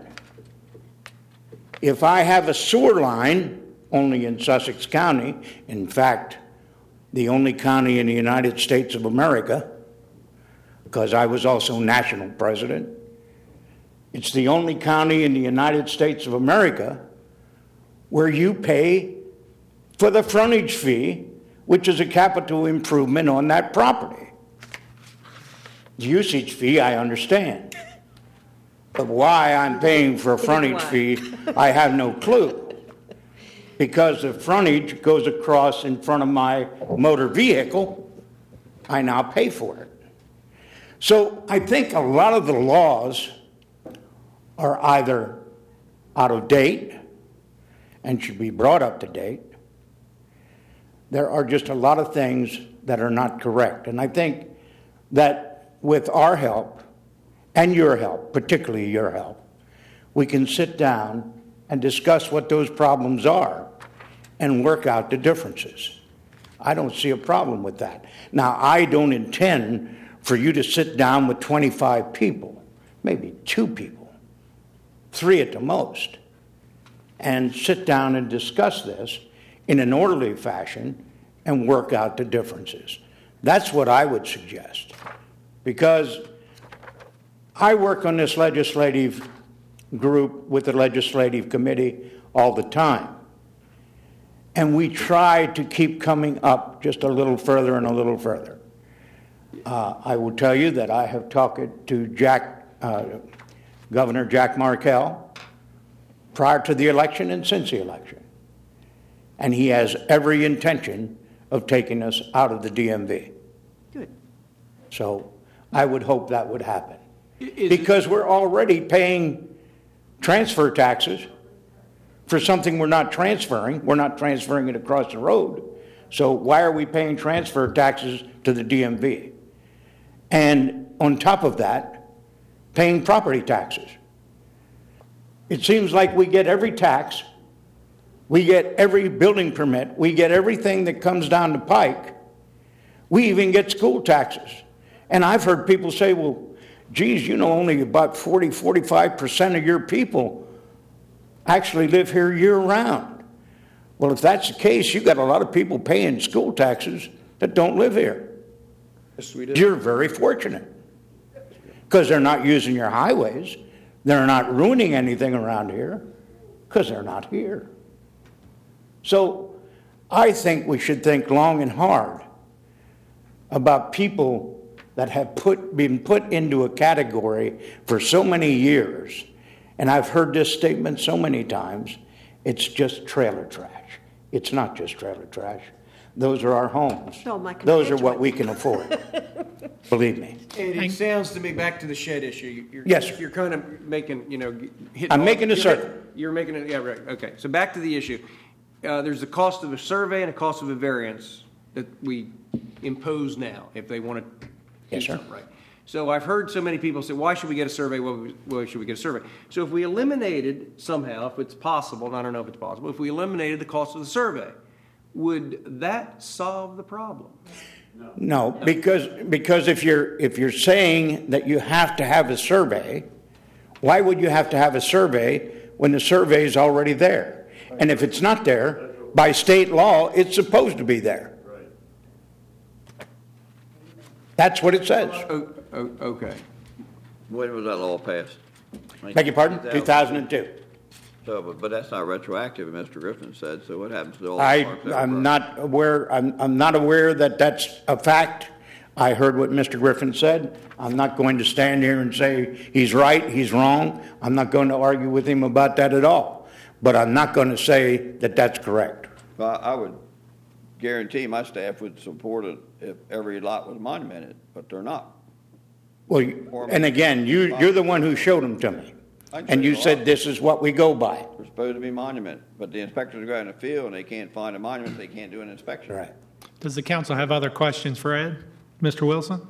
If I have a sewer line, only in Sussex County, in fact, the only county in the United States of America, because I was also national president, it's the only county in the United States of America where you pay for the frontage fee, which is a capital improvement on that property. The usage fee, I understand. But why I'm paying for a frontage fee, I have no clue. Because the frontage goes across in front of my motor vehicle, I now pay for it. So I think a lot of the laws are either out of date and should be brought up to date. There are just a lot of things that are not correct. And I think that with our help, and your help, particularly your help, we can sit down and discuss what those problems are and work out the differences. I don't see a problem with that. Now, I don't intend for you to sit down with twenty-five people, maybe two people, three at the most, and sit down and discuss this in an orderly fashion and work out the differences. That's what I would suggest. Because I work on this legislative group with the legislative committee all the time. And we try to keep coming up just a little further and a little further. Uh, I will tell you that I have talked to Jack, uh, Governor Jack Markell prior to the election and since the election. And he has every intention of taking us out of the D M V. Good. So I would hope that would happen. Is Because we're already paying transfer taxes for something we're not transferring. We're not transferring it across the road. So why are we paying transfer taxes to the D M V? And on top of that, paying property taxes. It seems like we get every tax, we get every building permit, we get everything that comes down the pike. We even get school taxes. And I've heard people say, well, geez, you know, only about forty, forty-five percent of your people actually live here year-round. Well, if that's the case, you've got a lot of people paying school taxes that don't live here. Yes, we do. You're very fortunate because they're not using your highways. They're not ruining anything around here because they're not here. So I think we should think long and hard about people that have put, been put into a category for so many years, and I've heard this statement so many times, it's just trailer trash. It's not just trailer trash. Those are our homes. So my Those are what we can afford. Believe me. And it sounds to me, back to the shed issue. You're, Yes, sir. You're kind of making, you know, hitting. I'm making a you're circle. making- You're making it, yeah, right, okay. So back to the issue. Uh, there's the cost of a survey and a cost of a variance that we impose now, if they want to Yes, do sir. something right. So I've heard so many people say, why should we get a survey? Why why should we get a survey? So if we eliminated somehow, if it's possible, and I don't know if it's possible, if we eliminated the cost of the survey, would that solve the problem? No, because, because if you're, if you're saying that you have to have a survey, why would you have to have a survey when the survey is already there? And if it's not there, by state law, it's supposed to be there. That's what it says. Oh, oh, okay. When was that law passed? Beg your pardon? two thousand two. So, but, but that's not retroactive, Mister Griffin said, so what happens to all the I, parks that were I'm broke? not aware, I'm, I'm not aware that that's a fact. I heard what Mister Griffin said. I'm not going to stand here and say he's right, he's wrong. I'm not going to argue with him about that at all. But I'm not going to say that that's correct. Well, I would guarantee my staff would support it if every lot was monumented, but they're not. Well, you- and again, you, you're the one who showed them to me. I can And show you you a said lot. this is what we go by. They're supposed to be monument, but the inspectors go out in the field and they can't find a monument, they can't do an inspection. Right. Does the council have other questions for Ed? Mister Wilson?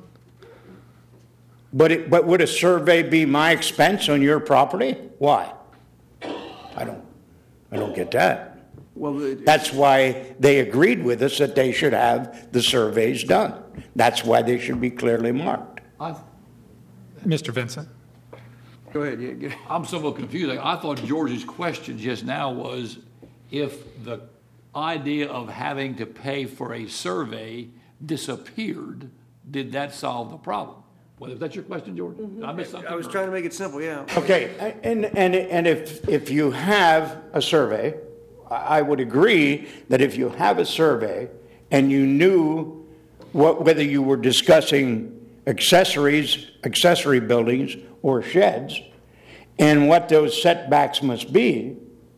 But it, but would a survey be my expense on your property? Why? I don't, I don't get that. Well, the- That's why they agreed with us that they should have the surveys done. That's why they should be clearly marked. I, Mister Vincent? go ahead, yeah, get- I'm somewhat confused. I thought George's question just now was if the idea of having to pay for a survey disappeared, did that solve the problem? Well, is that your question, George? Did I miss something? I was or- trying to make it simple, yeah. Okay, and, and, and if, if you have a survey, I I would agree that if you have a survey and you knew what, whether you were discussing accessories, accessory buildings or sheds, and what those setbacks must be,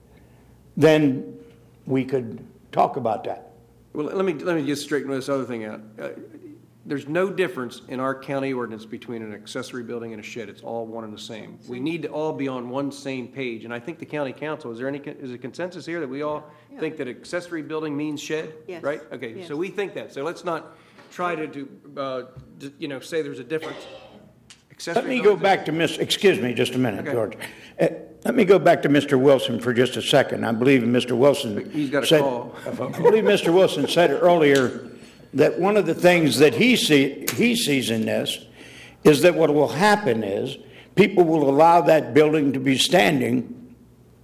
then we could talk about that. Well, let me, let me just straighten this other thing out. Uh, There's no difference in our county ordinance between an accessory building and a shed. It's all one and the same. We need to all be on one same page, and I think the county council, is there any, is there consensus here that we all think that accessory building means shed? Yes. Right? Okay, Yes. so we think that. So let's not try to do, uh, d- you know, say there's a difference. Let Accessory me go buildings- back to Miss, excuse me just a minute, Okay. George. Uh, Let me go back to Mister Wilson for just a second. I believe Mister Wilson He's got a said- call. I believe Mister Wilson said earlier that one of the things that he see, he sees in this is that what will happen is people will allow that building to be standing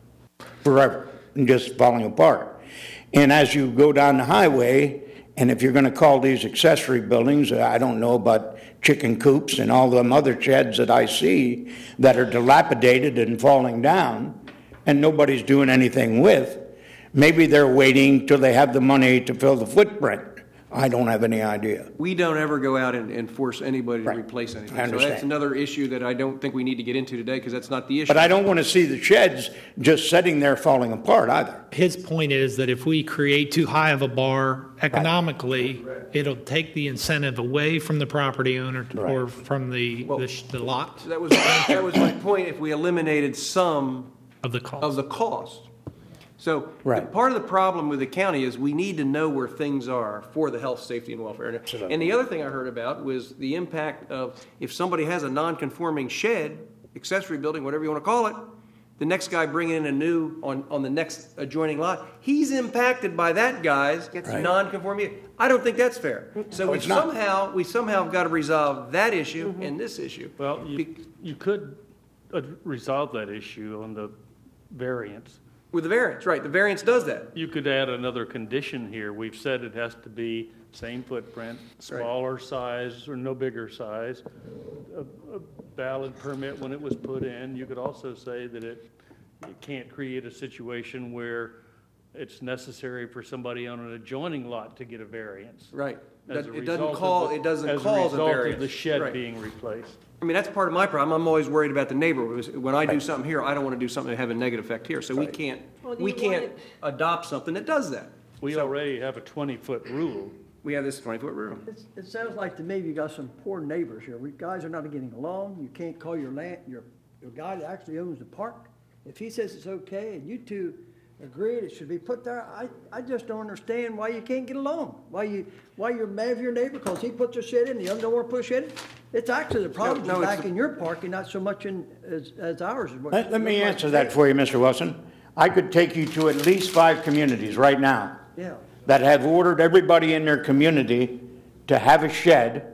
forever and just falling apart. And as you go down the highway, and if you're going to call these accessory buildings, I don't know about chicken coops and all them other sheds that I see that are dilapidated and falling down and nobody's doing anything with, maybe they're waiting till they have the money to fill the footprint. I don't have any idea. We don't ever go out and, and force anybody to Right. replace anything. I So that's understand. another issue that I don't think we need to get into today, because that's not the issue. But I don't want to see the sheds just sitting there falling apart either. His point is that if we create too high of a bar economically, it'll take the incentive away from the property owner to- or Right. from the, the sh- the lot So that was, that was my point, if we eliminated some of the of cost. the cost. So, the- Right. part of the problem with the county is we need to know where things are for the health, safety, and welfare. And- And the other thing I heard about was the impact of, if somebody has a non-conforming shed, accessory building, whatever you want to call it, the next guy bringing in a new, on, on the next adjoining lot, he's impacted by that guy's Right. non-conforming. I don't think that's fair. So No, we it's not. somehow, we somehow have got to resolve that issue and this issue. Well, you, Be- you could uh, resolve that issue on the variance. With the variance, right, the variance does that. You could add another condition here. We've said it has to be same footprint, smaller size or no bigger size, a a valid permit when it was put in. You could also say that it, it can't create a situation where it's necessary for somebody on an adjoining lot to get a variance. Right. as a It doesn't result of call, the- it doesn't as a cause a result of variance. the shed Right. being replaced. I mean, that's part of my problem. I'm always worried about the neighbor. When I do something here, I don't want to do something that have a negative effect here. So we can't, Well, do we you can't want adopt something that does that. We So- already have a twenty-foot rule. We have this twenty-foot rule. It's- It sounds like to me you got some poor neighbors here. We guys are not getting along. You can't call your land, your, your guy that actually owns the park. If he says it's okay and you two agreed it should be put there, I, I just don't understand why you can't get along. Why you, why you're mad at your neighbor because he puts a shed in, the other don't want to put a shed in. It's actually the problem no, is it's- back in your park and not so much in, as, as ours. is what- Let, let me what answer you that say. for you, Mister Wilson. I could take you to at least five communities right now Yeah. that have ordered everybody in their community to have a shed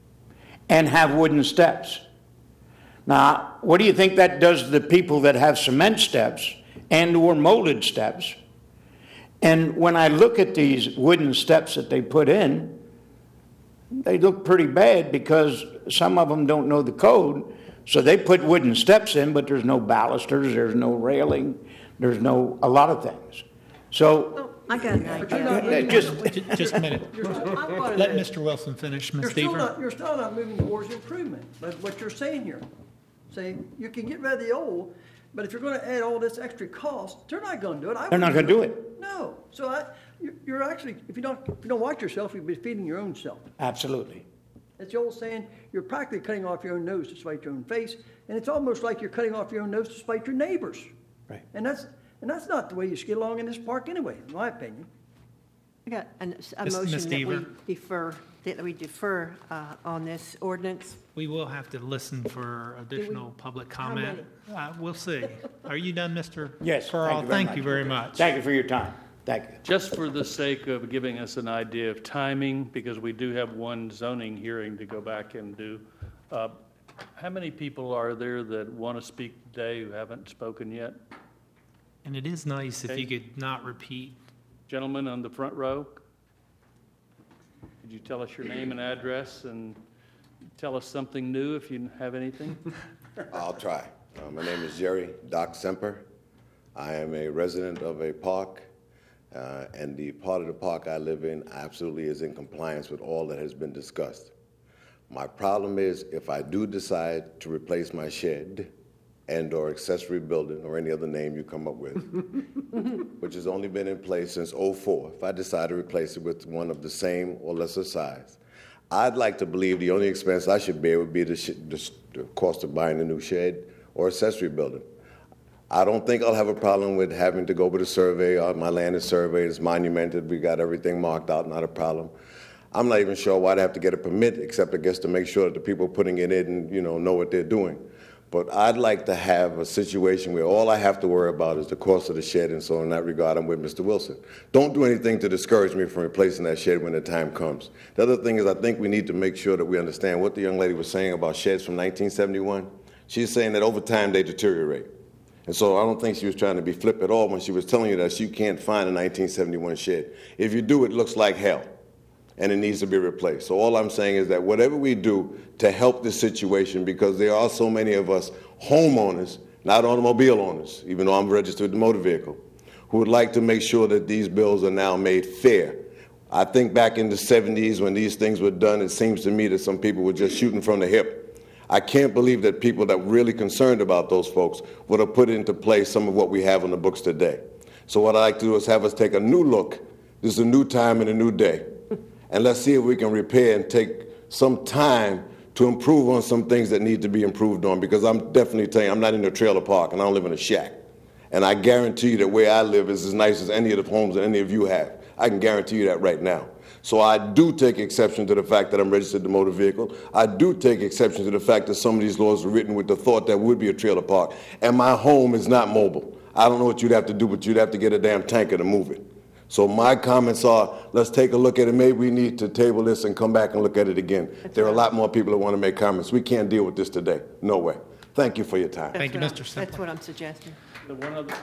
and have wooden steps. Now, what do you think that does to the people that have cement steps and or molded steps? And when I look at these wooden steps that they put in, they look pretty bad because some of them don't know the code. So they put wooden steps in, but there's no balusters, there's no railing, There's no, a lot of things. So, Oh, I got an But you're not idea. moving- just, Ju- Just a minute. you're- I'm what it Let is. Mister Wilson finish, You're Miz still Deaver. not, you're still not moving towards improvement, that's what you're saying here. Say, you can get rid of the old, but if you're gonna add all this extra cost, they're not gonna do it. I they're not wouldn't gonna do it. No, so I, you're, you're actually, if you don't, if you don't watch yourself, you'll be feeding your own self. Absolutely. It's the old saying, you're practically cutting off your own nose to spite your own face, and it's almost like you're cutting off your own nose to spite your neighbors. Right. And that's, and that's not the way you get along in this park anyway, in my opinion. I got an- a Miss- Miss motion that we Deaver. defer, that we defer uh, on this ordinance. We will have to listen for additional public How comment. Uh, We'll see. Are you done, Mister Yes, Pearl? Thank you very much. Thank you for your time. Thank you. Just for the sake of giving us an idea of timing, because we do have one zoning hearing to go back and do, uh, how many people are there that want to speak today who haven't spoken yet? And it is nice if Okay. you could not repeat. Gentlemen on the front row, could you tell us your name and address and tell us something new if you have anything? I'll try. Uh, my name is Jerry Doc Semper. I am a resident of a park, uh, and the part of the park I live in absolutely is in compliance with all that has been discussed. My problem is if I do decide to replace my shed and or accessory building or any other name you come up with, which has only been in place since oh four, if I decide to replace it with one of the same or lesser size, I'd like to believe the only expense I should bear would be the, sh- the, the cost of buying a new shed or accessory building. I don't think I'll have a problem with having to go with a survey. Uh, my land is surveyed, it's monumented, we got everything marked out, not a problem. I'm not even sure why they have to get a permit, except I guess to make sure that the people putting it in, you know, know what they're doing. But I'd like to have a situation where all I have to worry about is the cost of the shed, and so in that regard, I'm with Mister Wilson. Don't do anything to discourage me from replacing that shed when the time comes. The other thing is I think we need to make sure that we understand what the young lady was saying about sheds from nineteen seventy-one. She's saying that over time they deteriorate. And so I don't think she was trying to be flip at all when she was telling you that you can't find a nineteen seventy-one shed. If you do, it looks like hell, and it needs to be replaced. So all I'm saying is that whatever we do to help this situation, because there are so many of us homeowners, not automobile owners, even though I'm registered with the motor vehicle, who would like to make sure that these bills are now made fair. I think back in the seventies when these things were done, it seems to me that some people were just shooting from the hip. I can't believe that people that were really concerned about those folks would have put into place some of what we have on the books today. So what I'd like to do is have us take a new look. This is a new time and a new day. And let's see if we can repair and take some time to improve on some things that need to be improved on, because I'm definitely telling you, I'm not in a trailer park and I don't live in a shack. And I guarantee you that where I live is as nice as any of the homes that any of you have. I can guarantee you that right now. So I do take exception to the fact that I'm registered to motor vehicle. I do take exception to the fact that some of these laws were written with the thought that would be a trailer park. And my home is not mobile. I don't know what you'd have to do, but you'd have to get a damn tanker to move it. So my comments are, let's take a look at it. Maybe we need to table this and come back and look at it again. There are a lot more people that want to make comments. We can't deal with this today. No way. Thank you for your time. Thank you, That's what Mister I'm- That's Semper. what I'm suggesting. The one other,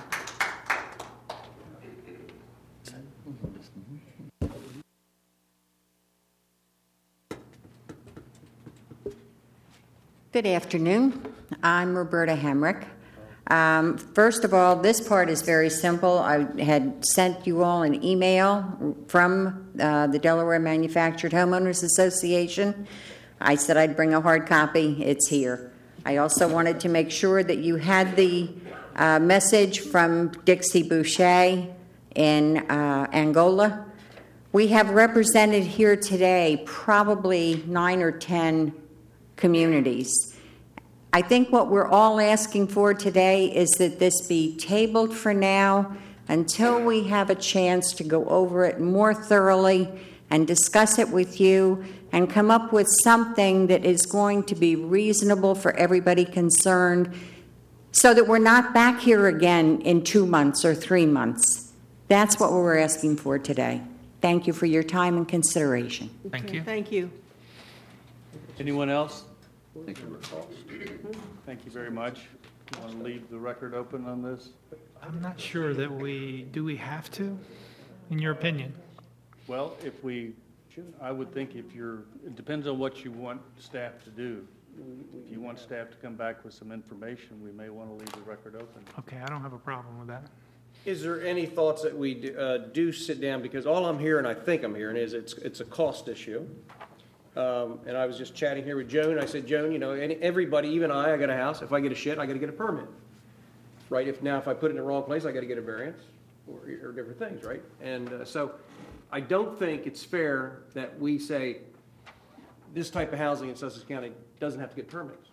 Good afternoon. I'm Roberta Hemrick. Um, First of all, this part is very simple. I had sent you all an email from uh, the Delaware Manufactured Homeowners Association. I said I'd bring a hard copy. It's here. I also wanted to make sure that you had the uh, message from Dixie Boucher in uh, Angola. We have represented here today probably nine or ten communities. I think what we're all asking for today is that this be tabled for now until we have a chance to go over it more thoroughly and discuss it with you and come up with something that is going to be reasonable for everybody concerned, so that we're not back here again in two months or three months. That's what we're asking for today. Thank you for your time and consideration. Thank you. Thank you. anyone else? Thank you very much. You want to leave the record open on this? I'm not sure that we, do we have to, in your opinion? Well, if we, I would think if you're, it depends on what you want staff to do. If you want staff to come back with some information, we may want to leave the record open. Okay, I don't have a problem with that. Is there any thoughts that we do, uh, do sit down, because all I'm hearing, I think I'm hearing, is it's, it's a cost issue. Um, and I was just chatting here with Joan, I said, Joan, you know, any, everybody, even I, I got a house, if I get a shed, I gotta get a permit. Right, if, now if I put it in the wrong place, I gotta get a variance, or, or different things, right? And, uh, so, I don't think it's fair that we say, this type of housing in Sussex County doesn't have to get permits.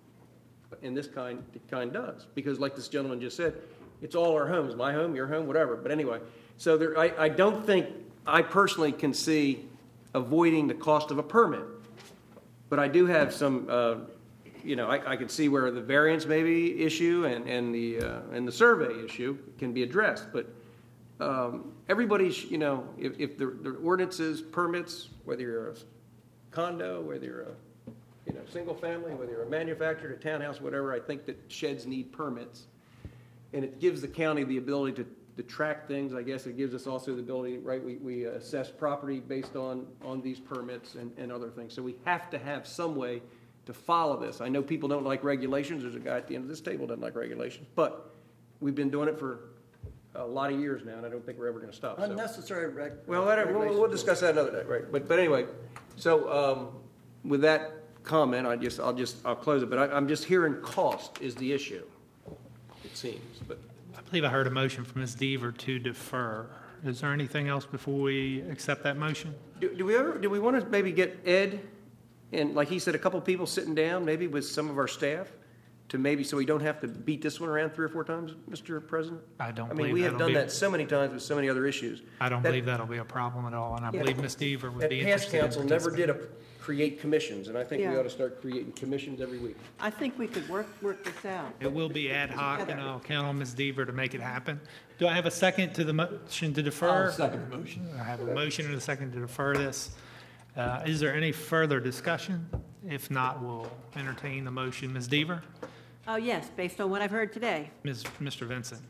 But in this kind, it kind does, because like this gentleman just said, it's all our homes, my home, your home, whatever. But anyway, so there, I, I don't think, I personally can see avoiding the cost of a permit. But I do have some, uh, you know, I, I can see where the variance maybe issue and, and the, uh, and the survey issue can be addressed. But um, everybody's, you know, if, if the, the ordinances, permits, whether you're a condo, whether you're a, you know, single family, whether you're a manufactured, a townhouse, whatever, I think that sheds need permits. And it gives the county the ability to, to track things. I guess it gives us also the ability, right, we, we assess property based on, on these permits and, and other things. So we have to have some way to follow this. I know people don't like regulations. There's a guy at the end of this table who doesn't like regulations. But we've been doing it for a lot of years now, and I don't think we're ever going to stop. So. Unnecessary reg. Well, that, we'll, we'll discuss that another day, right? But, but anyway, so um, with that comment, I just, I'll just, I'll close it. But I, I'm just hearing cost is the issue. It seems, but I believe I heard a motion from Miz Deaver to defer. Is there anything else before we accept that motion? do, do we ever do we want to maybe get Ed and, like he said, a couple people sitting down maybe with some of our staff to maybe so we don't have to beat this one around three or four times, Mister President? I don't I mean, believe we have that'll done be- that so many times with so many other issues. I don't That- believe that'll be a problem at all, and I Yeah. believe Miz Deaver would That be past interested in council never did a, participating. create commissions, and I think we Yeah. ought to start creating commissions every week. I think we could work, work this out. It will be ad hoc, and I'll count on Miz Deaver to make it happen. Do I have a second to the motion to defer? I'll second the motion. I have a motion and a second to defer this. Uh, Is there any further discussion? If not, we'll entertain the motion. Miz Deaver? Oh, yes, based on what I've heard today. Miz Mister Vincent?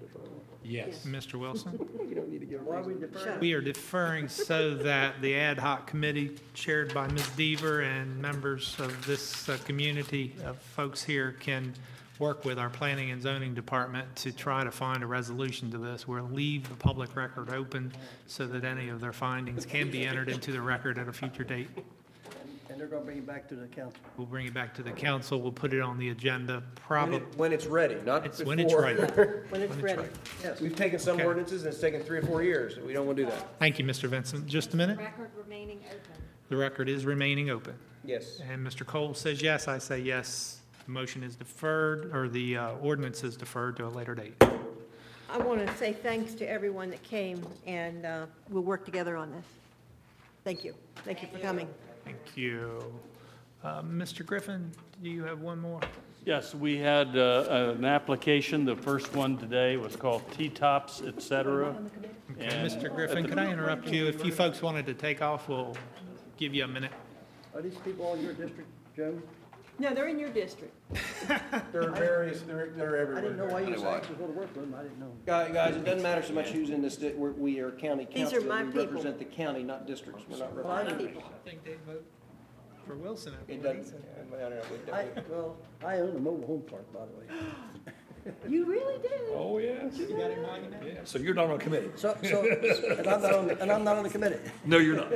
Yes. Mister Wilson? Why are we deferring? We are deferring so that the ad hoc committee chaired by Miz Deaver and members of this uh, community of folks here can work with our planning and zoning department to try to find a resolution to this. We'll leave the public record open so that any of their findings can be entered into the record at a future date. And they're gonna bring it back to the council. We'll bring it back to the council. We'll put it on the agenda When, probably. it, when it's ready, not It's before. when it's ready. When it's ready. Yes. We've taken some Okay. ordinances and it's taken three or four years, and we don't want to do that. Thank you, Mister Vincent. Just a minute. Record remaining open. The record is remaining open. Yes. And Mister Cole says yes, I say yes. The motion is deferred, or the uh, ordinance is deferred to a later date. I want to say thanks to everyone that came, and uh, we'll work together on this. Thank you. Thank you for coming. Thank you. Uh, Mister Griffin, do you have one more? Yes, we had uh, an application. The first one today was called T-Tops, et cetera. Okay, And Mister at Griffin, the- could I interrupt you? If you folks wanted to take off, we'll give you a minute. Are these people all in your district, Joe? No, they're in your district. There are various, they're, they're everywhere. I didn't know why you was anxious to go to work with them, I didn't know. Guys, guys, it doesn't matter so much who's in this, di- we're, we are county These council. are my We people. represent the county, not districts. We're not My representing. people. I think they vote for Wilson. It doesn't, I don't know, we I, don't- well, I own a mobile home park, by the way. You really do? Oh, yes. You got it, Monty, now? Yeah, so you're not on a committee? So, so, and I'm not on, the- and I'm not on the committee. No, you're not.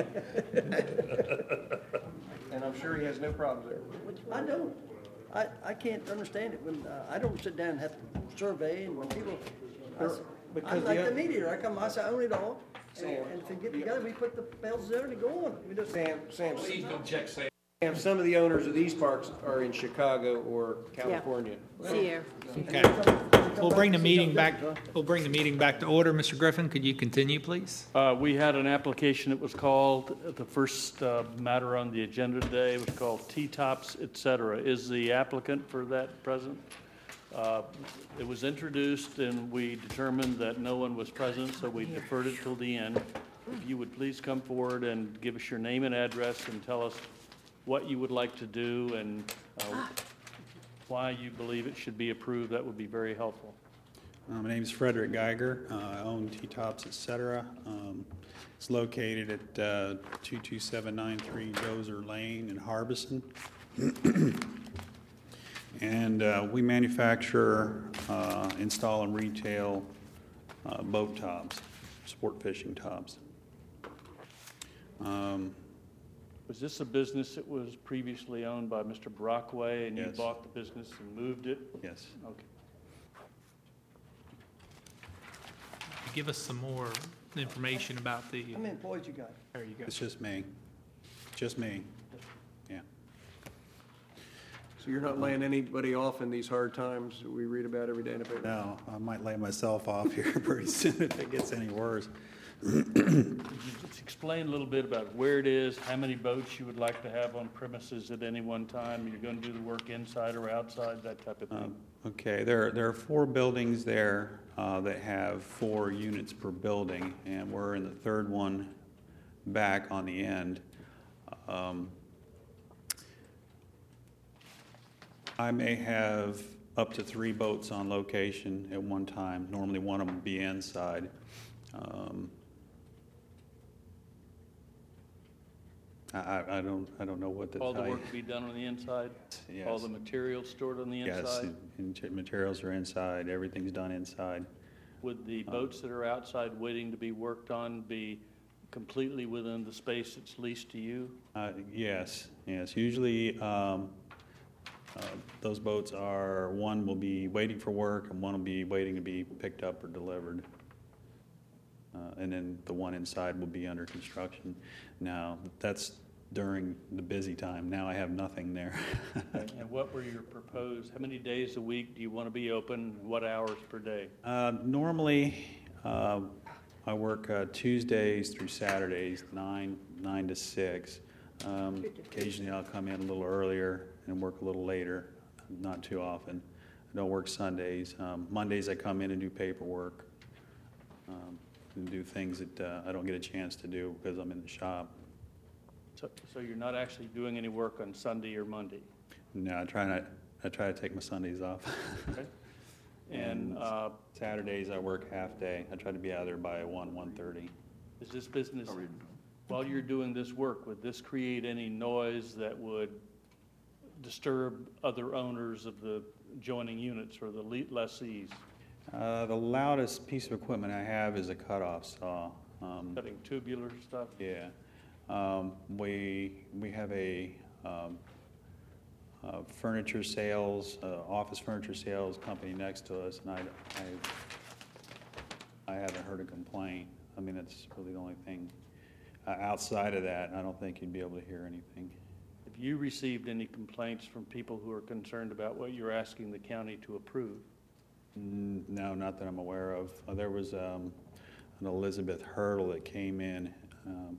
and I'm sure he has no problems there. I don't. I, I can't understand it when, uh, I don't sit down and have to survey and when people, I s- Because I'm like the- the media, I come, I say, I own it all. And Sam. and if we get together, we put the bells there and they go on. We just, Sam, Sam, Please don't check say. Sam, some of the owners of these parks are in Chicago or California. Sierra. Okay. We'll bring the meeting back, we'll bring the meeting back to order. Mister Griffin, could you continue, please? Uh, We had an application that was called, the first uh, matter on the agenda today was called T-Tops, et cetera. Is the applicant for that present? Uh, It was introduced and we determined that no one was present, so we deferred it till the end. If you would please come forward and give us your name and address and tell us what you would like to do and uh, why you believe it should be approved, that would be very helpful. Uh, my name is Frederick Geiger. Uh, I own T-Tops, et cetera. Um, it's located at uh, two two seven nine three Dozer Lane in Harbison. And uh, we manufacture, uh, install, and retail uh, boat tops, sport fishing tops. Um, Was this a business that was previously owned by Mister Brockway, and you Yes. bought the business and moved it? Yes. Okay. Give us some more information about the, How many employees you got? there you go. It's just me. Just me. Yeah. So you're not laying anybody off in these hard times that we read about every day in the paper? No, I might lay myself off here pretty soon if it gets any worse. Could you just explain a little bit about where it is, how many boats you would like to have on premises at any one time? You're going to do the work inside or outside, that type of thing? Um, Okay, there, there are four buildings there uh, that have four units per building, and we're in the third one back on the end. Um, I may have up to three boats on location at one time. Normally, one of them will be inside. Um, I, I I don't, I don't know what to tell All you. the work to be done on the inside? Yes. All the materials stored on the Yes, inside? and- and materials are inside, everything's done inside. Would the boats that are outside waiting to be worked on be completely within the space that's leased to you? Uh, Yes, yes, usually um, uh, those boats are, one will be waiting for work and one will be waiting to be picked up or delivered. Uh, And then the one inside will be under construction. Now, that's during the busy time. Now I have nothing there. And what were your proposed, how many days a week do you want to be open? What hours per day? Uh, Normally, uh, I work uh, Tuesdays through Saturdays, nine, nine to six. Um, Occasionally, I'll come in a little earlier and work a little later, not too often. I don't work Sundays. Um, Mondays, I come in and do paperwork, um, and do things that uh, I don't get a chance to do because I'm in the shop. So, so you're not actually doing any work on Sunday or Monday? No, I try not, I try to take my Sundays off. Okay. And uh, Saturdays, I work half-day. I try to be out of there by one, one-thirty. is this business, while you're doing this work, would this create any noise that would disturb other owners of the adjoining units or the le- lessees? Uh, The loudest piece of equipment I have is a cutoff saw. Um, Cutting tubular stuff? Yeah. Um, We, we have a um, uh, furniture sales, uh, office furniture sales company next to us, and I, I, I haven't heard a complaint. I mean, that's really the only thing. Uh, Outside of that, I don't think you'd be able to hear anything. Have you received any complaints from people who are concerned about what you're asking the county to approve? Mm, No, not that I'm aware of. Uh, There was um, an Elizabeth Hurdle that came in um,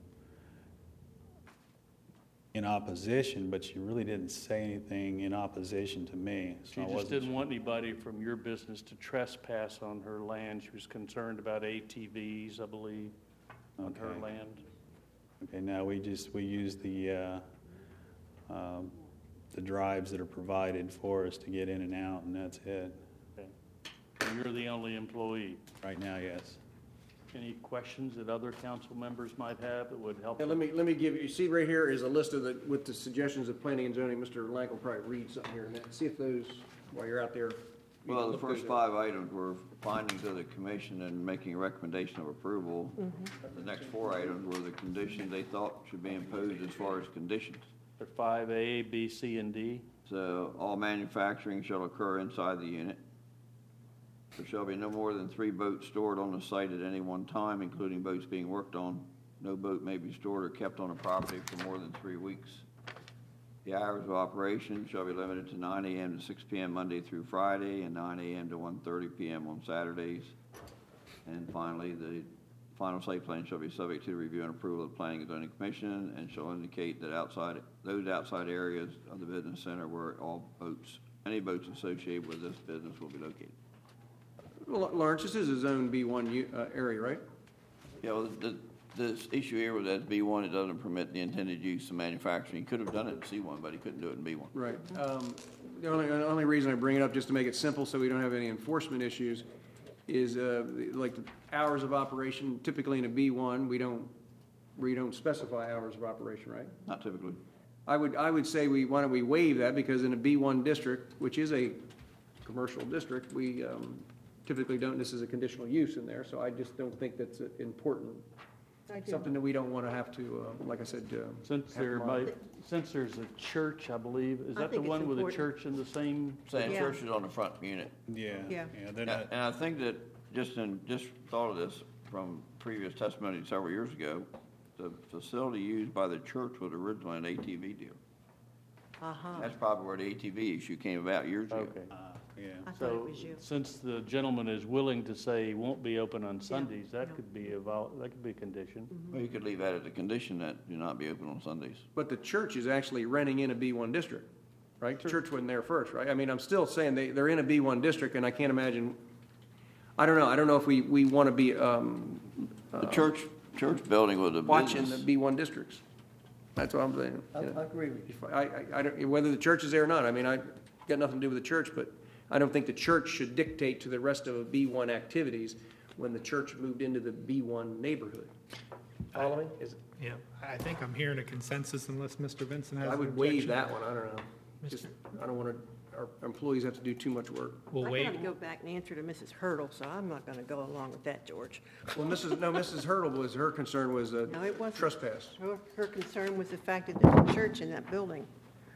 in opposition, but she really didn't say anything in opposition to me. so She I just wasn't didn't su- want anybody from your business to trespass on her land. She was concerned about A T Vs, I believe, on her Okay. land. Okay, now we just, we use the, uh, um, the drives that are provided for us to get in and out, and that's it. Okay. And you're the only employee. Right now, yes. Any questions that other council members might have that would help? And let me, let me give you, you see right here is a list of the, with the suggestions of planning and zoning. Mister Lank will probably read something here and see if those, while you're out there. you Well, can the look first those five items were findings of the commission and making a recommendation of approval. The next four items were the conditions they thought should be imposed as far as conditions. They're five A, B, C, and D. So all manufacturing shall occur inside the unit. There shall be no more than three boats stored on the site at any one time, including boats being worked on. No boat may be stored or kept on a property for more than three weeks. The hours of operation shall be limited to nine A M to six P M Monday through Friday and nine A M to one thirty P M on Saturdays. And finally, the final site plan shall be subject to review and approval of the Planning and Zoning Commission and shall indicate that outside, those outside areas of the business center where all boats, any boats associated with this business will be located. Well, Lawrence, this is a zone B one u- uh, area, right? Yeah, well, the, this issue here with that B one, it doesn't permit the intended use of manufacturing. He could have done it in C one, but he couldn't do it in B one. Right. Um, The only, the only reason I bring it up, just to make it simple so we don't have any enforcement issues, is uh, like the hours of operation, typically in a B one, we don't, we don't specify hours of operation, right? Not typically. I would, I would say we, why don't we waive that, because in a B one district, which is a commercial district, we, um, typically don't, this is a conditional use in there, so I just don't think that's uh, important. I do. Something that we don't want to have to, uh, like I said, uh, Since have there to might, since there's a church, I believe, is I that the think it's one with a important. church in the same? Saying Yeah. church is on the front unit. Yeah, Yeah. yeah, they're And not, and I think that, just in, just thought of this from previous testimony several years ago, the facility used by the church was originally an A T V deal. Uh-huh. That's probably where the A T V issue came about years ago. Okay. uh, yeah. I thought it So, was you. since the gentleman is willing to say he won't be open on Sundays, that yeah. could be a vol, that could be a condition. Well, you could leave that as a condition that do not be open on Sundays. but the church is actually renting in a B one district, right? The church wasn't there first, right? I mean, I'm still saying they, they're in a B one district, and I can't imagine, I don't know, I don't know if we, we want to be, um, The church, church building was a watching the business. B one districts. That's what I'm saying. I, Yeah. I agree with you. If I, I, I don't, whether the church is there or not, I mean, I, got nothing to do with the church, but I don't think the church should dictate to the rest of a B one activities when the church moved into the B one neighborhood. Follow me? Is, Yeah, I think I'm hearing a consensus unless Mister Vincent has I an would waive objection. that one, I don't know. Just, I don't want to, our employees have to do too much work. We'll I wait. gotta go back and answer to Missus Hurdle, so I'm not gonna go along with that, George. Well, Missus No, Missus Hurdle was, her concern was uh, No, it wasn't. trespass. Her, her concern was the fact that there's a church in that building.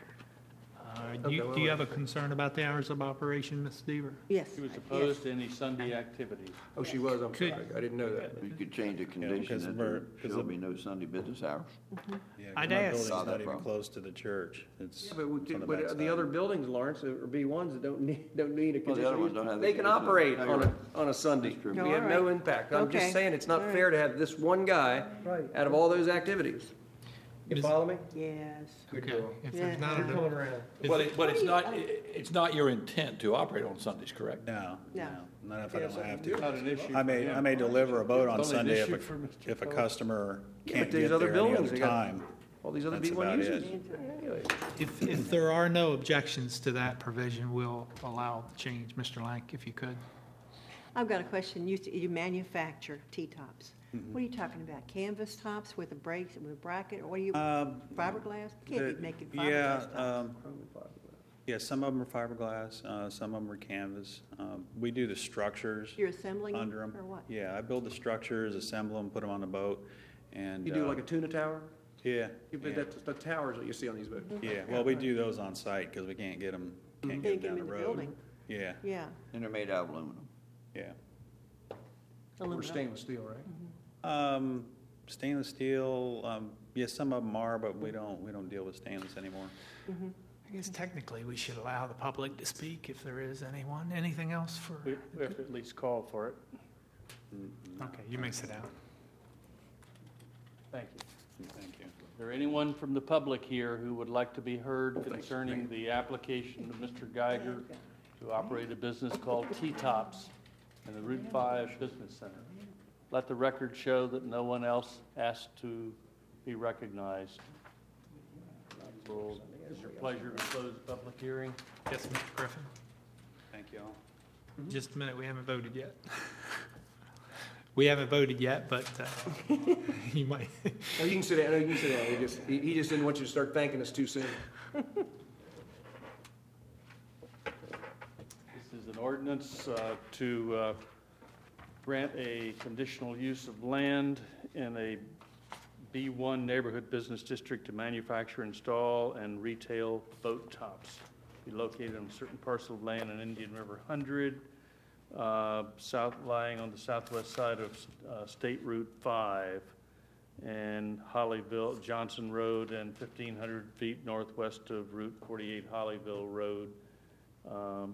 Uh, Do you, do you have a concern about the hours of operation, Miz Deaver? Yes. He was yes. opposed to any Sunday activities. Oh, she was, I'm sorry, Could- I didn't know that. You could change a condition because that we're- there because shall of- be no Sunday business hours. Yeah, 'cause I'd my ask- building's Solve that not even problem. close to the church. It's Yeah, but we it's did- on the but uh, the backside. other buildings, Lawrence, are B ones that don't need, don't need a Well, the other conditional ones don't have use. the They can conditional- operate No, on you're a, right. on a Sunday. That's true. We No, have all no right. impact. I'm just Okay. saying, it's not All fair to have this one guy Right. out of all those activities. You Is- follow me? Yes. Good Okay. girl. If Yeah. there's not Keep a, coming around. But it, but it's not, it's not your intent to operate on Sundays, correct? No, No. no, not if I don't have to. Not an issue. I may, for him. I may deliver a boat on Only an Sunday if issue a, for Mister if a Coe. customer Yeah, can't but there's get other there any buildings, other they got- time. All these other That's B one about uses. it. Anyway. if, if there are no objections to that provision, we'll allow the change. Mister Lank, if you could. I've got a question. You, you manufacture T-tops. Mm-hmm. What are you talking about? Canvas tops with a brakes, with a bracket, or what are you, Um, fiberglass? Can't the- be making Yeah, fiberglass tops. um, yeah, some of them are fiberglass, uh, some of them are canvas. Um, we do the structures You're assembling under them, them. or what? Yeah, I build the structures, assemble them, put them on the boat, and. You do uh, like a tuna tower? Yeah, You bet yeah, that's the towers that you see on these boats. yeah, well, we do those on site, because we can't get them, can't get Can't them get down 'em the in the road. building. Yeah, Yeah. And they're made out of aluminum. yeah. Or aluminum. stainless steel, right? Um, stainless steel, um, yes, some of them are, but we don't, we don't deal with stainless anymore. I guess technically we should allow the public to speak if there is anyone. Anything else for? We we have to at least call for it. Okay, you may sit down. Thank you. Thank you. Is there anyone from the public here who would like to be heard concerning the application of Mister Geiger to operate a business called T-Tops in the Route five Business Center? Let the record show that no one else asked to be recognized. Well, Is it your pleasure to close the public hearing? Yes, Mister Griffin. Thank you all. Just a minute, we haven't voted yet. We haven't voted yet, but uh, you might. Oh, you can sit down, no, you can sit down. He just, he he just didn't want you to start thanking us too soon. This is an ordinance uh, to uh, grant a conditional use of land in a B one neighborhood business district to manufacture, install, and retail boat tops. Be located on a certain parcel of land in Indian River one hundred, uh, south, lying on the southwest side of uh, State Route five, and Hollyville, Johnson Road, and fifteen hundred feet northwest of Route forty-eight Hollyville Road. Um,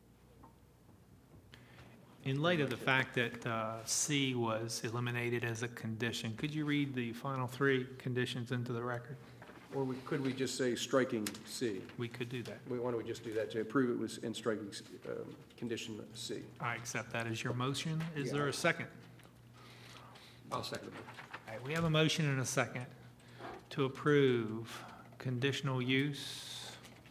In light of the fact that uh, C was eliminated as a condition, could you read the final three conditions into the record? Or we, could we just say striking C? We could do that. We- Why don't we just do that, to approve it was in striking, um, condition C? I accept that as your motion. Is Yeah. there a second? I'll second it. All right, we have a motion and a second to approve conditional use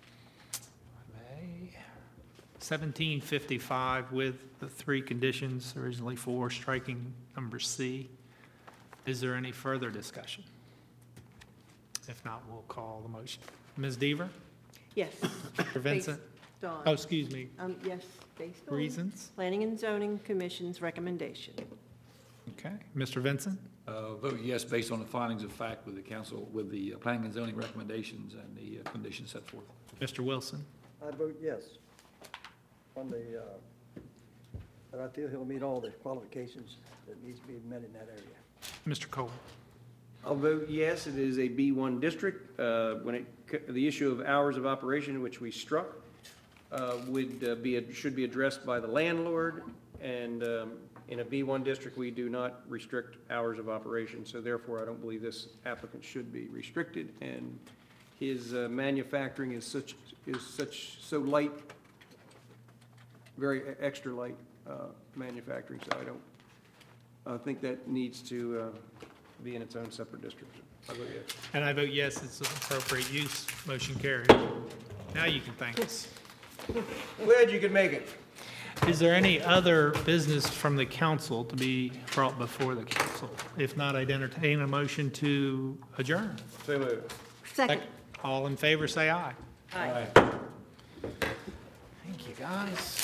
seventeen fifty-five with the three conditions, originally four, striking number C. Is there any further discussion? If not, we'll call the motion. Miz Deaver? Yes. Mister Vincent? on. Oh, excuse me, Um, yes, based on. reasons? Planning and Zoning Commission's recommendation. Okay, Mister Vincent? Uh, Vote yes, based on the findings of fact with the council, with the uh, planning and zoning recommendations and the uh, conditions set forth. Mister Wilson? I vote yes. On the, uh, and I feel he'll meet all the qualifications that needs to be met in that area. Mister Cole? I'll vote yes, it is a B one district. Uh, When it, c- the issue of hours of operation, which we struck, uh, would uh, be, should be addressed by the landlord. And um, in a B one district, we do not restrict hours of operation, so therefore I don't believe this applicant should be restricted. And his uh, manufacturing is such, is such, so light, very e- extra light uh, manufacturing, so I don't, I think that needs to uh, be in its own separate district. I vote yes. And I vote yes, it's an appropriate use. Motion carried. Now you can thank us. Glad you could make it. Is there any other business from the council to be brought before the council? If not, I'd entertain a motion to adjourn. So moved. Second. All in favor, say aye. Aye. Thank you, guys.